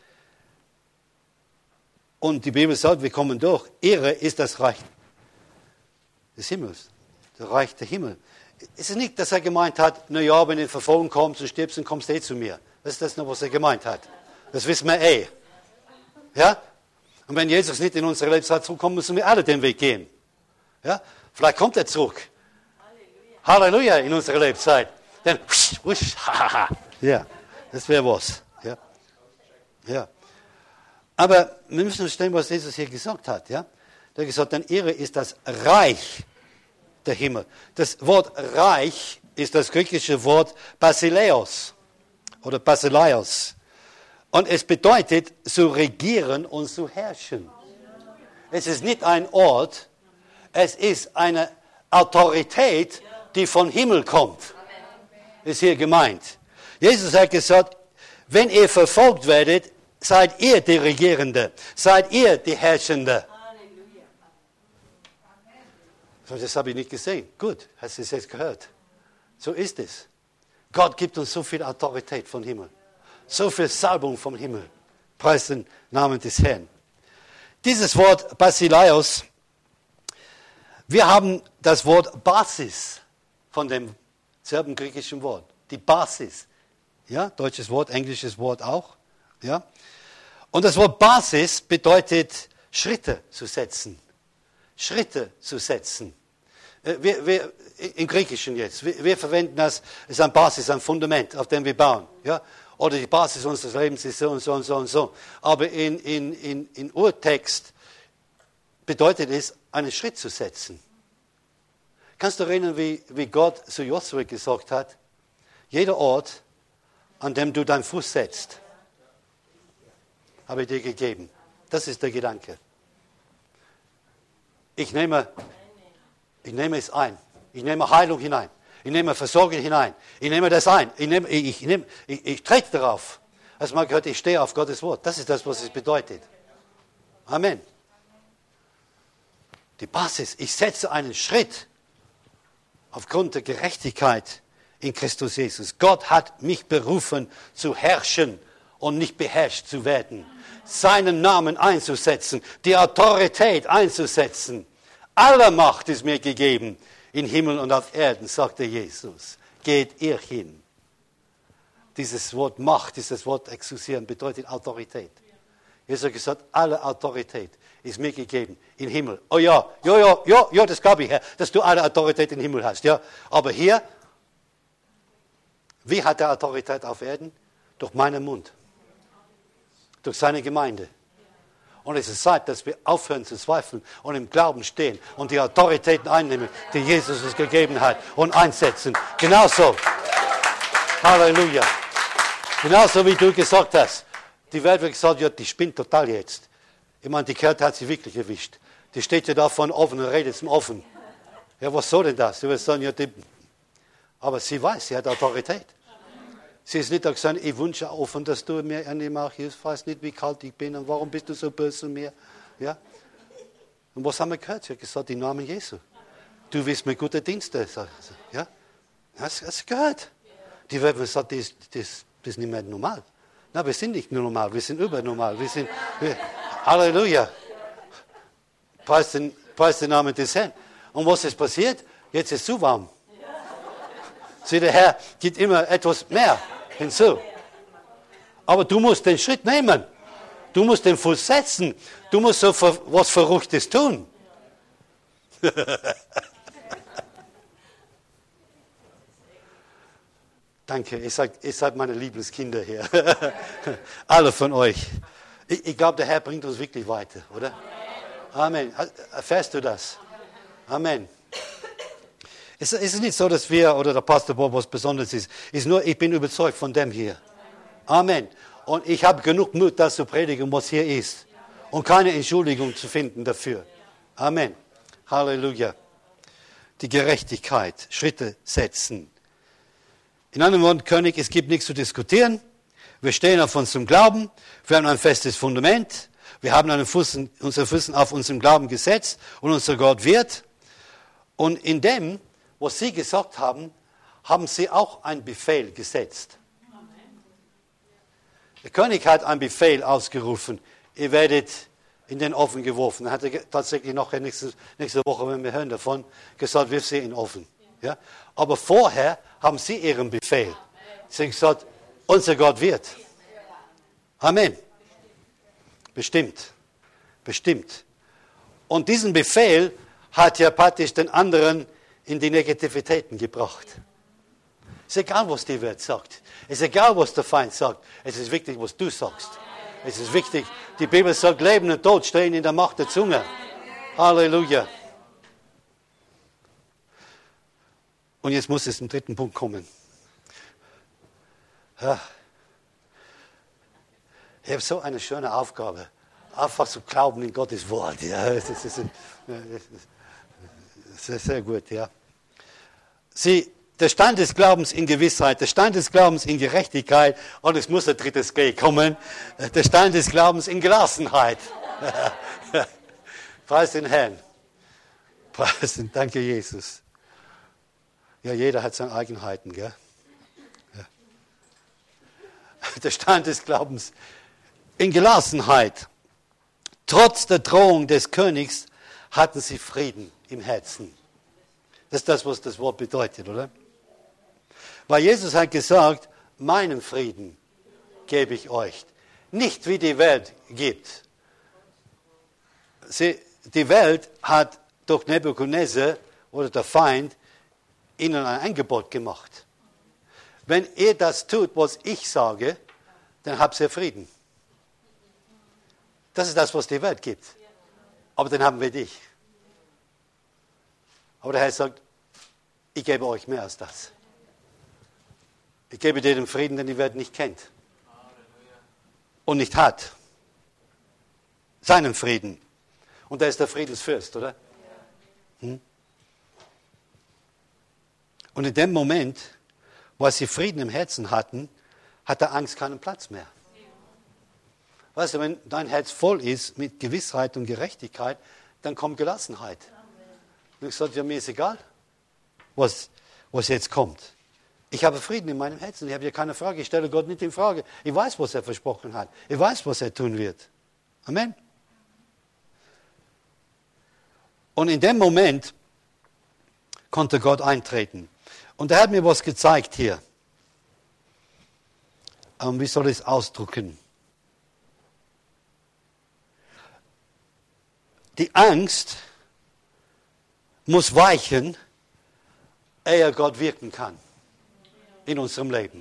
und die Bibel sagt, wir kommen durch, ihre ist das Reich des Himmels. Der Reich der Himmel. Es ist nicht, dass er gemeint hat, na ja, wenn du in Verfolgung kommst und stirbst, dann kommst du eh zu mir. Das ist das noch, was er gemeint hat. Das wissen wir eh. Ja? Und wenn Jesus nicht in unsere Lebenszeit zurückkommt, müssen wir alle den Weg gehen. Ja? Vielleicht kommt er zurück. Halleluja, Halleluja in unsere Lebenszeit. Dann, wusch, wusch, hahaha. Ja, das wäre was. Ja. Ja. Aber wir müssen verstehen, was Jesus hier gesagt hat. Ja? Er hat gesagt, denn ihre ist das Reich der Himmel. Das Wort Reich ist das griechische Wort Basileos oder Basileios. Und es bedeutet zu regieren und zu herrschen. Es ist nicht ein Ort, es ist eine Autorität, die vom Himmel kommt. Ist hier gemeint. Jesus hat gesagt, wenn ihr verfolgt werdet, seid ihr die Regierende, seid ihr die Herrschende. Das habe ich nicht gesehen. Gut, hast du es jetzt gehört? So ist es. Gott gibt uns so viel Autorität vom Himmel. So viel Salbung vom Himmel. Preis den Namen des Herrn. Dieses Wort Basileios, wir haben das Wort Basis von dem selben griechischen Wort. Die Basis. Ja, deutsches Wort, englisches Wort auch. Ja. Und das Wort Basis bedeutet Schritte zu setzen. Schritte zu setzen. Wir, wir, im Griechischen jetzt, wir, wir verwenden das, es ist ein Basis, ein Fundament, auf dem wir bauen. Ja? Oder die Basis unseres Lebens ist so und so und so und so. Aber in, in, in, in Urtext bedeutet es, einen Schritt zu setzen. Kannst du erinnern, wie, wie Gott zu Josua gesagt hat, jeder Ort, an dem du deinen Fuß setzt, habe ich dir gegeben. Das ist der Gedanke. Ich nehme, ich nehme es ein. Ich nehme Heilung hinein. Ich nehme Versorgung hinein. Ich nehme das ein. Ich, nehme, ich, nehme, ich, ich trete darauf. Hast du mal gehört, ich stehe auf Gottes Wort. Das ist das, was es bedeutet. Amen. Die Basis. Ich setze einen Schritt aufgrund der Gerechtigkeit in Christus Jesus. Gott hat mich berufen, zu herrschen und nicht beherrscht zu werden. Seinen Namen einzusetzen, die Autorität einzusetzen. Alle Macht ist mir gegeben, in Himmel und auf Erden, sagte Jesus. Geht ihr hin. Dieses Wort Macht, dieses Wort exousieren, bedeutet Autorität. Jesus hat gesagt, alle Autorität ist mir gegeben, in Himmel. Oh ja, ja, ja, ja, ja, das glaube ich, Herr, dass du alle Autorität im Himmel hast. Ja. Aber hier, wie hat er Autorität auf Erden? Durch meinen Mund. Durch seine Gemeinde. Und es ist Zeit, dass wir aufhören zu zweifeln und im Glauben stehen und die Autoritäten einnehmen, die Jesus uns gegeben hat und einsetzen. Genauso. Halleluja. Genauso wie du gesagt hast. Die Welt wird gesagt, ja, die spinnt total jetzt. Ich meine, die Kerl hat sie wirklich erwischt. Die steht ja da vorne offen und redet zum Offen. Ja, was soll denn das? Du wirst sagen, ja, die, aber sie weiß, sie hat Autorität. Sie ist nicht da gesagt, ich wünsche offen, dass du mir eine machst. Ich weiß nicht, wie kalt ich bin und warum bist du so böse zu mir. Ja? Und was haben wir gehört? Sie hat gesagt, im Namen Jesu. Du willst mir gute Dienste. Ja? Hast du gehört? Die Welt sagt, das, das, das ist nicht mehr normal. Na, wir sind nicht nur normal, wir sind übernormal. Wir sind, wir, Halleluja. Preis den, preis den Namen des Herrn. Und was ist passiert? Jetzt ist es zu warm. Sieh, der Herr gibt immer etwas mehr hinzu. Aber du musst den Schritt nehmen. Du musst den Fuß setzen. Du musst so was Verrücktes tun. Danke, ihr seid, ihr seid meine Lieblingskinder hier. Alle von euch. Ich, ich glaube, der Herr bringt uns wirklich weiter, oder? Amen. Erfährst du das? Amen. Es ist nicht so, dass wir oder der Pastor Bob was Besonderes ist. Es ist nur, ich bin überzeugt von dem hier. Amen. Und ich habe genug Mut, das zu predigen, was hier ist. Und keine Entschuldigung zu finden dafür. Amen. Halleluja. Die Gerechtigkeit, Schritte setzen. In anderen Worten, König, es gibt nichts zu diskutieren. Wir stehen auf unserem Glauben. Wir haben ein festes Fundament. Wir haben einen Fuß, unsere Füße auf unserem Glauben gesetzt. Und unser Gott wird. Und in dem, was Sie gesagt haben, haben Sie auch einen Befehl gesetzt. Der König hat einen Befehl ausgerufen. Ihr werdet in den Ofen geworfen. Er hat tatsächlich noch nächste, nächste Woche, wenn wir hören davon, gesagt, wirf sie in den Ofen. Ja? Aber vorher haben Sie Ihren Befehl. Sie haben gesagt, unser Gott wird. Amen. Bestimmt. Bestimmt. Und diesen Befehl hat ja praktisch den anderen in die Negativitäten gebracht. Es ist egal, was die Welt sagt. Es ist egal, was der Feind sagt. Es ist wichtig, was du sagst. Es ist wichtig. Die Bibel sagt, Leben und Tod stehen in der Macht der Zunge. Halleluja. Und jetzt muss es zum dritten Punkt kommen. Ja. Ich habe so eine schöne Aufgabe. Einfach zu glauben in Gottes Wort. Ja, das ist, das ist sehr gut. Ja. Sie, der Stand des Glaubens in Gewissheit, der Stand des Glaubens in Gerechtigkeit, und es muss ein drittes G kommen, der Stand des Glaubens in Gelassenheit. Preis den Herrn. Preis den, danke Jesus. Ja, jeder hat seine Eigenheiten, gell? Ja. Der Stand des Glaubens in Gelassenheit. Trotz der Drohung des Königs hatten sie Frieden im Herzen. Das ist das, was das Wort bedeutet, oder? Weil Jesus hat gesagt, meinen Frieden gebe ich euch. Nicht wie die Welt gibt. Sie, die Welt hat durch Nebuchadnezzar oder der Feind ihnen ein Angebot gemacht. Wenn ihr das tut, was ich sage, dann habt ihr Frieden. Das ist das, was die Welt gibt. Aber dann haben wir dich. Aber der Herr sagt, ich gebe euch mehr als das. Ich gebe dir den Frieden, den die Welt nicht kennt. Und nicht hat. Seinen Frieden. Und der ist der Friedensfürst, oder? Hm? Und in dem Moment, wo sie Frieden im Herzen hatten, hat der Angst keinen Platz mehr. Weißt du, wenn dein Herz voll ist mit Gewissheit und Gerechtigkeit, dann kommt Gelassenheit. Und ich sage, ja, mir ist egal, was, was jetzt kommt. Ich habe Frieden in meinem Herzen. Ich habe hier keine Frage. Ich stelle Gott nicht in Frage. Ich weiß, was er versprochen hat. Ich weiß, was er tun wird. Amen. Und in dem Moment konnte Gott eintreten. Und er hat mir was gezeigt hier. Um, wie soll ich es ausdrücken? Die Angst muss weichen, ehe Gott wirken kann in unserem Leben.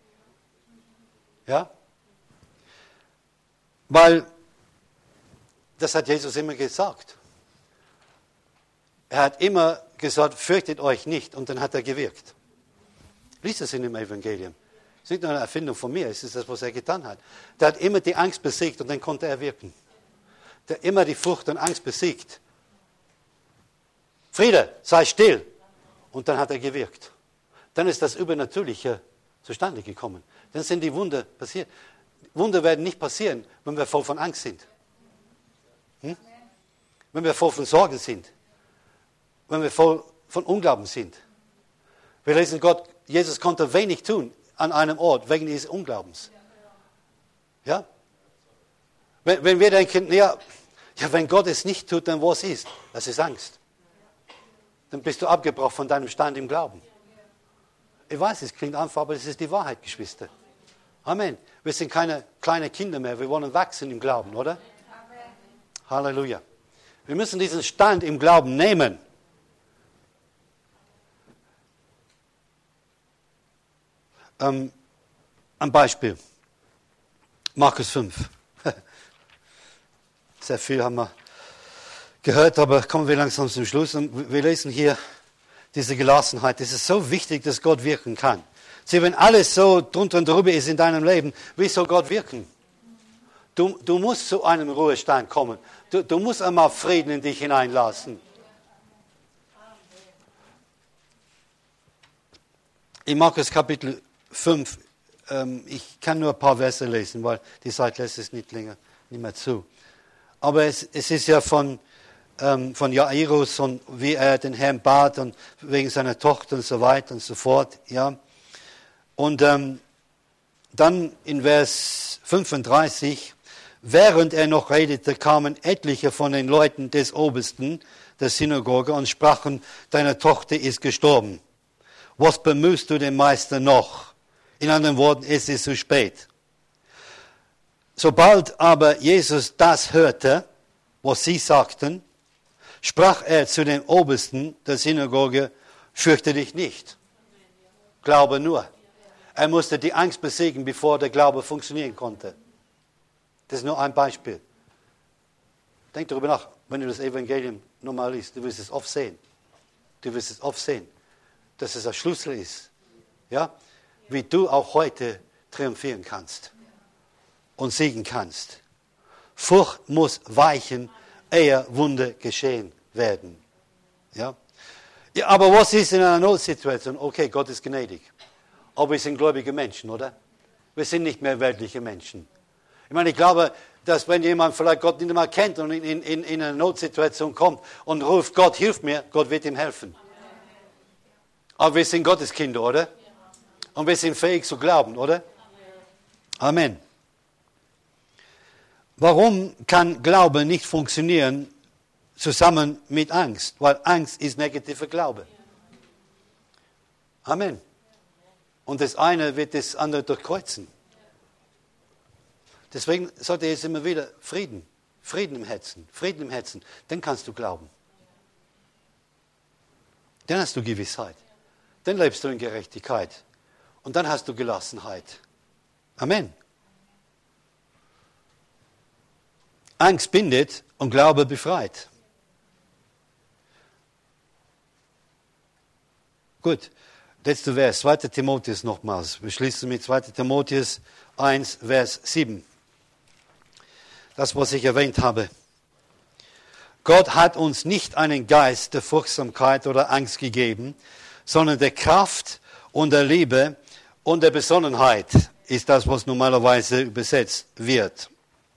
Ja? Weil, das hat Jesus immer gesagt. Er hat immer gesagt, fürchtet euch nicht, und dann hat er gewirkt. Lies es in dem Evangelium. ist nicht nur eine Erfindung von mir, es ist das, was er getan hat. Der hat immer die Angst besiegt und dann konnte er wirken. Der hat immer die Furcht und Angst besiegt. Friede, sei still. Und dann hat er gewirkt. Dann ist das Übernatürliche zustande gekommen. Dann sind die Wunder passiert. Wunder werden nicht passieren, wenn wir voll von Angst sind. Hm? Wenn wir voll von Sorgen sind. Wenn wir voll von Unglauben sind. Wir lesen, Gott, Jesus konnte wenig tun an einem Ort wegen dieses Unglaubens. Ja? Wenn, wenn wir denken, ja, ja, wenn Gott es nicht tut, dann was ist? Das ist Angst. Dann bist du abgebrochen von deinem Stand im Glauben. Ich weiß, es klingt einfach, aber es ist die Wahrheit, Geschwister. Amen. Wir sind keine kleinen Kinder mehr, wir wollen wachsen im Glauben, oder? Amen. Halleluja. Wir müssen diesen Stand im Glauben nehmen. Ähm, ein Beispiel. Markus fünf. Sehr viel haben wir gehört, aber kommen wir langsam zum Schluss. Und wir lesen hier diese Gelassenheit. Es ist so wichtig, dass Gott wirken kann. Sieh, wenn alles so drunter und drüber ist in deinem Leben, wie soll Gott wirken? Du, du musst zu einem Ruhestand kommen. Du, du musst einmal Frieden in dich hineinlassen. In Markus Kapitel fünf, ähm, ich kann nur ein paar Verse lesen, weil die Zeit lässt es nicht länger, nicht mehr zu. Aber es, es ist ja von, ähm, von Jairus und wie er den Herrn bat und wegen seiner Tochter und so weiter und so fort. Ja. Und ähm, dann in Vers fünfunddreißig, während er noch redete, kamen etliche von den Leuten des Obersten der Synagoge und sprachen, deine Tochter ist gestorben. Was bemühst du den Meister noch? In anderen Worten, es ist zu spät. Sobald aber Jesus das hörte, was sie sagten, sprach er zu den Obersten der Synagoge, fürchte dich nicht, glaube nur. Er musste die Angst besiegen, bevor der Glaube funktionieren konnte. Das ist nur ein Beispiel. Denk darüber nach, wenn du das Evangelium nochmal liest, du wirst es oft sehen. Du wirst es oft sehen, dass es ein Schlüssel ist, ja? Wie du auch heute triumphieren kannst und siegen kannst. Furcht muss weichen, ehe Wunder geschehen werden. Ja? Ja, aber was ist in einer Notsituation? Okay, Gott ist gnädig. Aber wir sind gläubige Menschen, oder? Wir sind nicht mehr weltliche Menschen. Ich meine, ich glaube, dass wenn jemand vielleicht Gott nicht einmal kennt und in, in, in eine Notsituation kommt und ruft, Gott, hilf mir, Gott wird ihm helfen. Aber wir sind Gottes Kinder, oder? Und wir sind fähig zu glauben, oder? Amen. Warum kann Glaube nicht funktionieren zusammen mit Angst? Weil Angst ist negativer Glaube. Amen. Und das eine wird das andere durchkreuzen. Deswegen sollte jetzt immer wieder Frieden, Frieden im Herzen, Frieden im Herzen. Dann kannst du glauben. Dann hast du Gewissheit. Dann lebst du in Gerechtigkeit. Und dann hast du Gelassenheit. Amen. Angst bindet und Glaube befreit. Gut, letzter Vers, zweiter Timotheus nochmals. Wir schließen mit zweiter Timotheus eins, Vers sieben. Das, was ich erwähnt habe. Gott hat uns nicht einen Geist der Furchtsamkeit oder Angst gegeben, sondern der Kraft und der Liebe und der Besonnenheit ist das, was normalerweise übersetzt wird.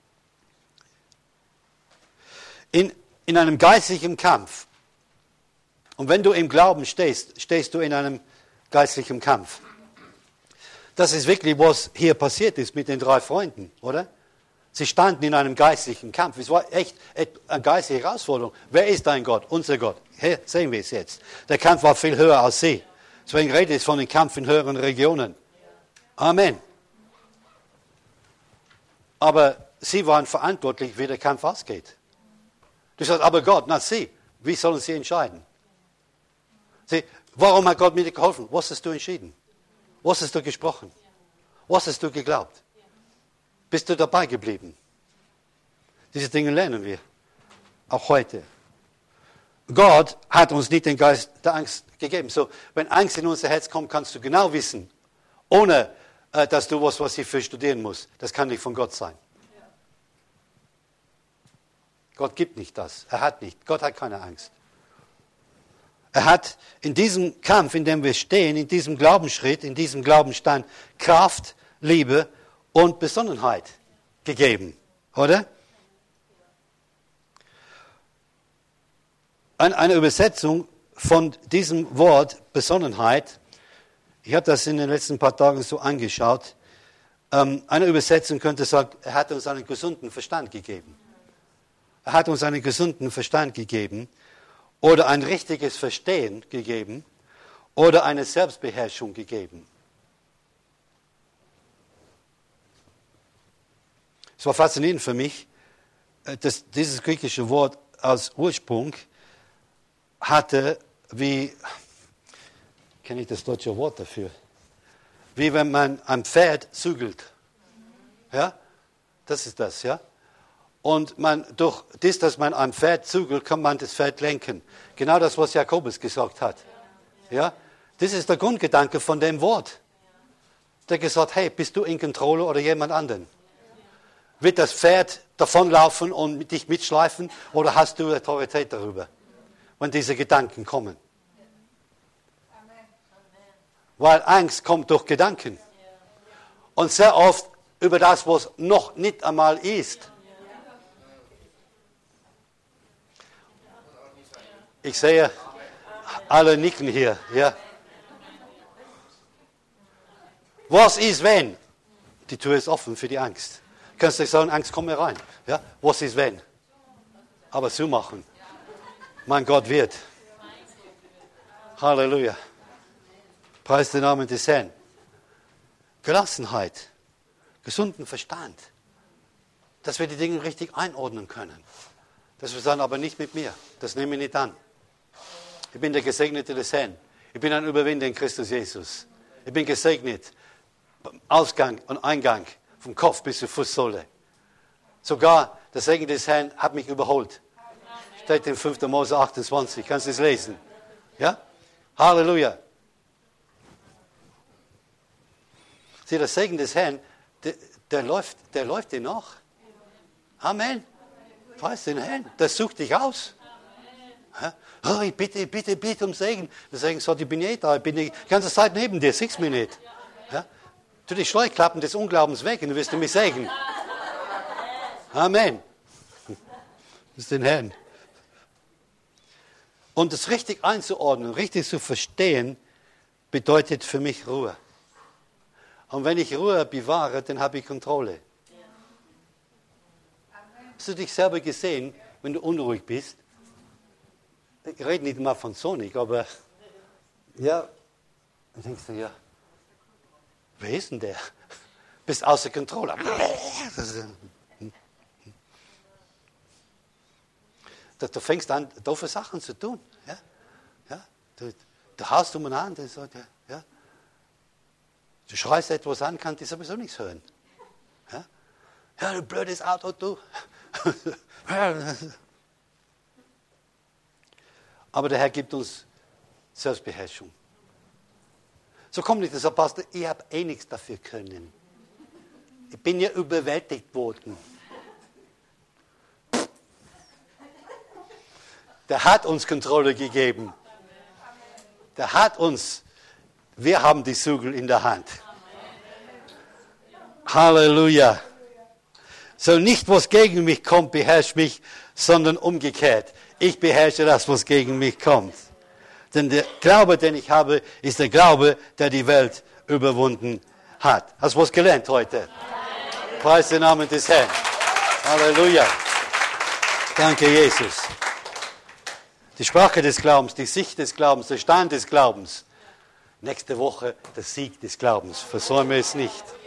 In, in einem geistlichen Kampf, und wenn du im Glauben stehst, stehst du in einem geistlichen Kampf. Das ist wirklich, was hier passiert ist mit den drei Freunden, oder? Sie standen in einem geistlichen Kampf. Es war echt eine geistliche Herausforderung. Wer ist dein Gott? Unser Gott. Hier sehen wir es jetzt. Der Kampf war viel höher als sie. Deswegen redet es von dem Kampf in höheren Regionen. Amen. Aber sie waren verantwortlich, wie der Kampf ausgeht. Du sagst, aber Gott, na sie, wie sollen sie entscheiden? Sie, warum hat Gott mir geholfen? Was hast du entschieden? Was hast du gesprochen? Was hast du geglaubt? Bist du dabei geblieben? Diese Dinge lernen wir. Auch heute. Gott hat uns nicht den Geist der Angst gegeben. So, wenn Angst in unser Herz kommt, kannst du genau wissen, ohne äh, dass du was, was ich für studieren muss. Das kann nicht von Gott sein. Ja. Gott gibt nicht das. Er hat nicht. Gott hat keine Angst. Er hat in diesem Kampf, in dem wir stehen, in diesem Glaubensschritt, in diesem Glaubensstand Kraft, Liebe und Besonnenheit gegeben. Oder? Eine Übersetzung von diesem Wort Besonnenheit, ich habe das in den letzten paar Tagen so angeschaut, eine Übersetzung könnte sagen, er hat uns einen gesunden Verstand gegeben. Er hat uns einen gesunden Verstand gegeben oder ein richtiges Verstehen gegeben oder eine Selbstbeherrschung gegeben. Es war faszinierend für mich, dass dieses griechische Wort als Ursprung hatte, wie, kenne ich das deutsche Wort dafür, wie wenn man ein Pferd zügelt. Ja, das ist das, ja. Und man, durch das, dass man ein Pferd zügelt, kann man das Pferd lenken. Genau das, was Jakobus gesagt hat. Ja, das ist der Grundgedanke von dem Wort. Der gesagt, hey, bist du in Kontrolle oder jemand anderen? Wird das Pferd davonlaufen und dich mitschleifen oder hast du Autorität darüber, wenn diese Gedanken kommen? Weil Angst kommt durch Gedanken. Und sehr oft über das, was noch nicht einmal ist. Ich sehe alle nicken hier. Ja. Was ist, wenn? Die Tür ist offen für die Angst. Kannst du sagen, Angst, komm herein. Ja? Was ist, wenn? Aber zumachen. Mein Gott wird. Halleluja. Preis den Namen des Herrn. Gelassenheit. Gesunden Verstand. Dass wir die Dinge richtig einordnen können. Dass wir sagen, aber nicht mit mir. Das nehme ich nicht an. Ich bin der Gesegnete des Herrn. Ich bin ein Überwinder in Christus Jesus. Ich bin gesegnet. Ausgang und Eingang. Vom Kopf bis zur Fußsohle. Sogar der Segen des Herrn hat mich überholt. Steht in fünfter Mose achtundzwanzig. Kannst du es lesen? Ja? Halleluja. Sieh, der Segen des Herrn, der, der läuft, der läuft dir nach. Amen. Preis den Herrn. Der sucht dich aus. Ja? Oh, ich bitte, ich bitte, ich bitte um Segen. Der Segen sagt, ich bin eh da. Ich bin die ganze Zeit neben dir. Siehst mich nicht. Ja? Tu die Scheuklappen des Unglaubens weg und du wirst mich segnen. Amen. Das ist den Herrn. Und das richtig einzuordnen, richtig zu verstehen, bedeutet für mich Ruhe. Und wenn ich Ruhe bewahre, dann habe ich Kontrolle. Hast du dich selber gesehen, wenn du unruhig bist? Ich rede nicht mal von Sonic, aber ja, dann denkst du, ja, wer ist denn der? Bist außer Kontrolle. Du fängst an, doofe Sachen zu tun. Ja? Ja? Du, du haust um und an. Du, so, ja? Du schreist etwas an, kann die sowieso nichts hören. Ja, ja, du blödes Auto, du. Aber der Herr gibt uns Selbstbeherrschung. So kommt nicht das Pastor, ich habe eh nichts dafür können. Ich bin ja überwältigt worden. Der hat uns Kontrolle gegeben. Der hat uns, wir haben die Zügel in der Hand. Halleluja. So nicht, was gegen mich kommt, beherrscht mich, sondern umgekehrt. Ich beherrsche das, was gegen mich kommt. Denn der Glaube, den ich habe, ist der Glaube, der die Welt überwunden hat. Hast du was gelernt heute? Preis den Namen des Herrn. Halleluja. Danke, Jesus. Die Sprache des Glaubens, die Sicht des Glaubens, der Stand des Glaubens. Nächste Woche der Sieg des Glaubens. Versäume es nicht.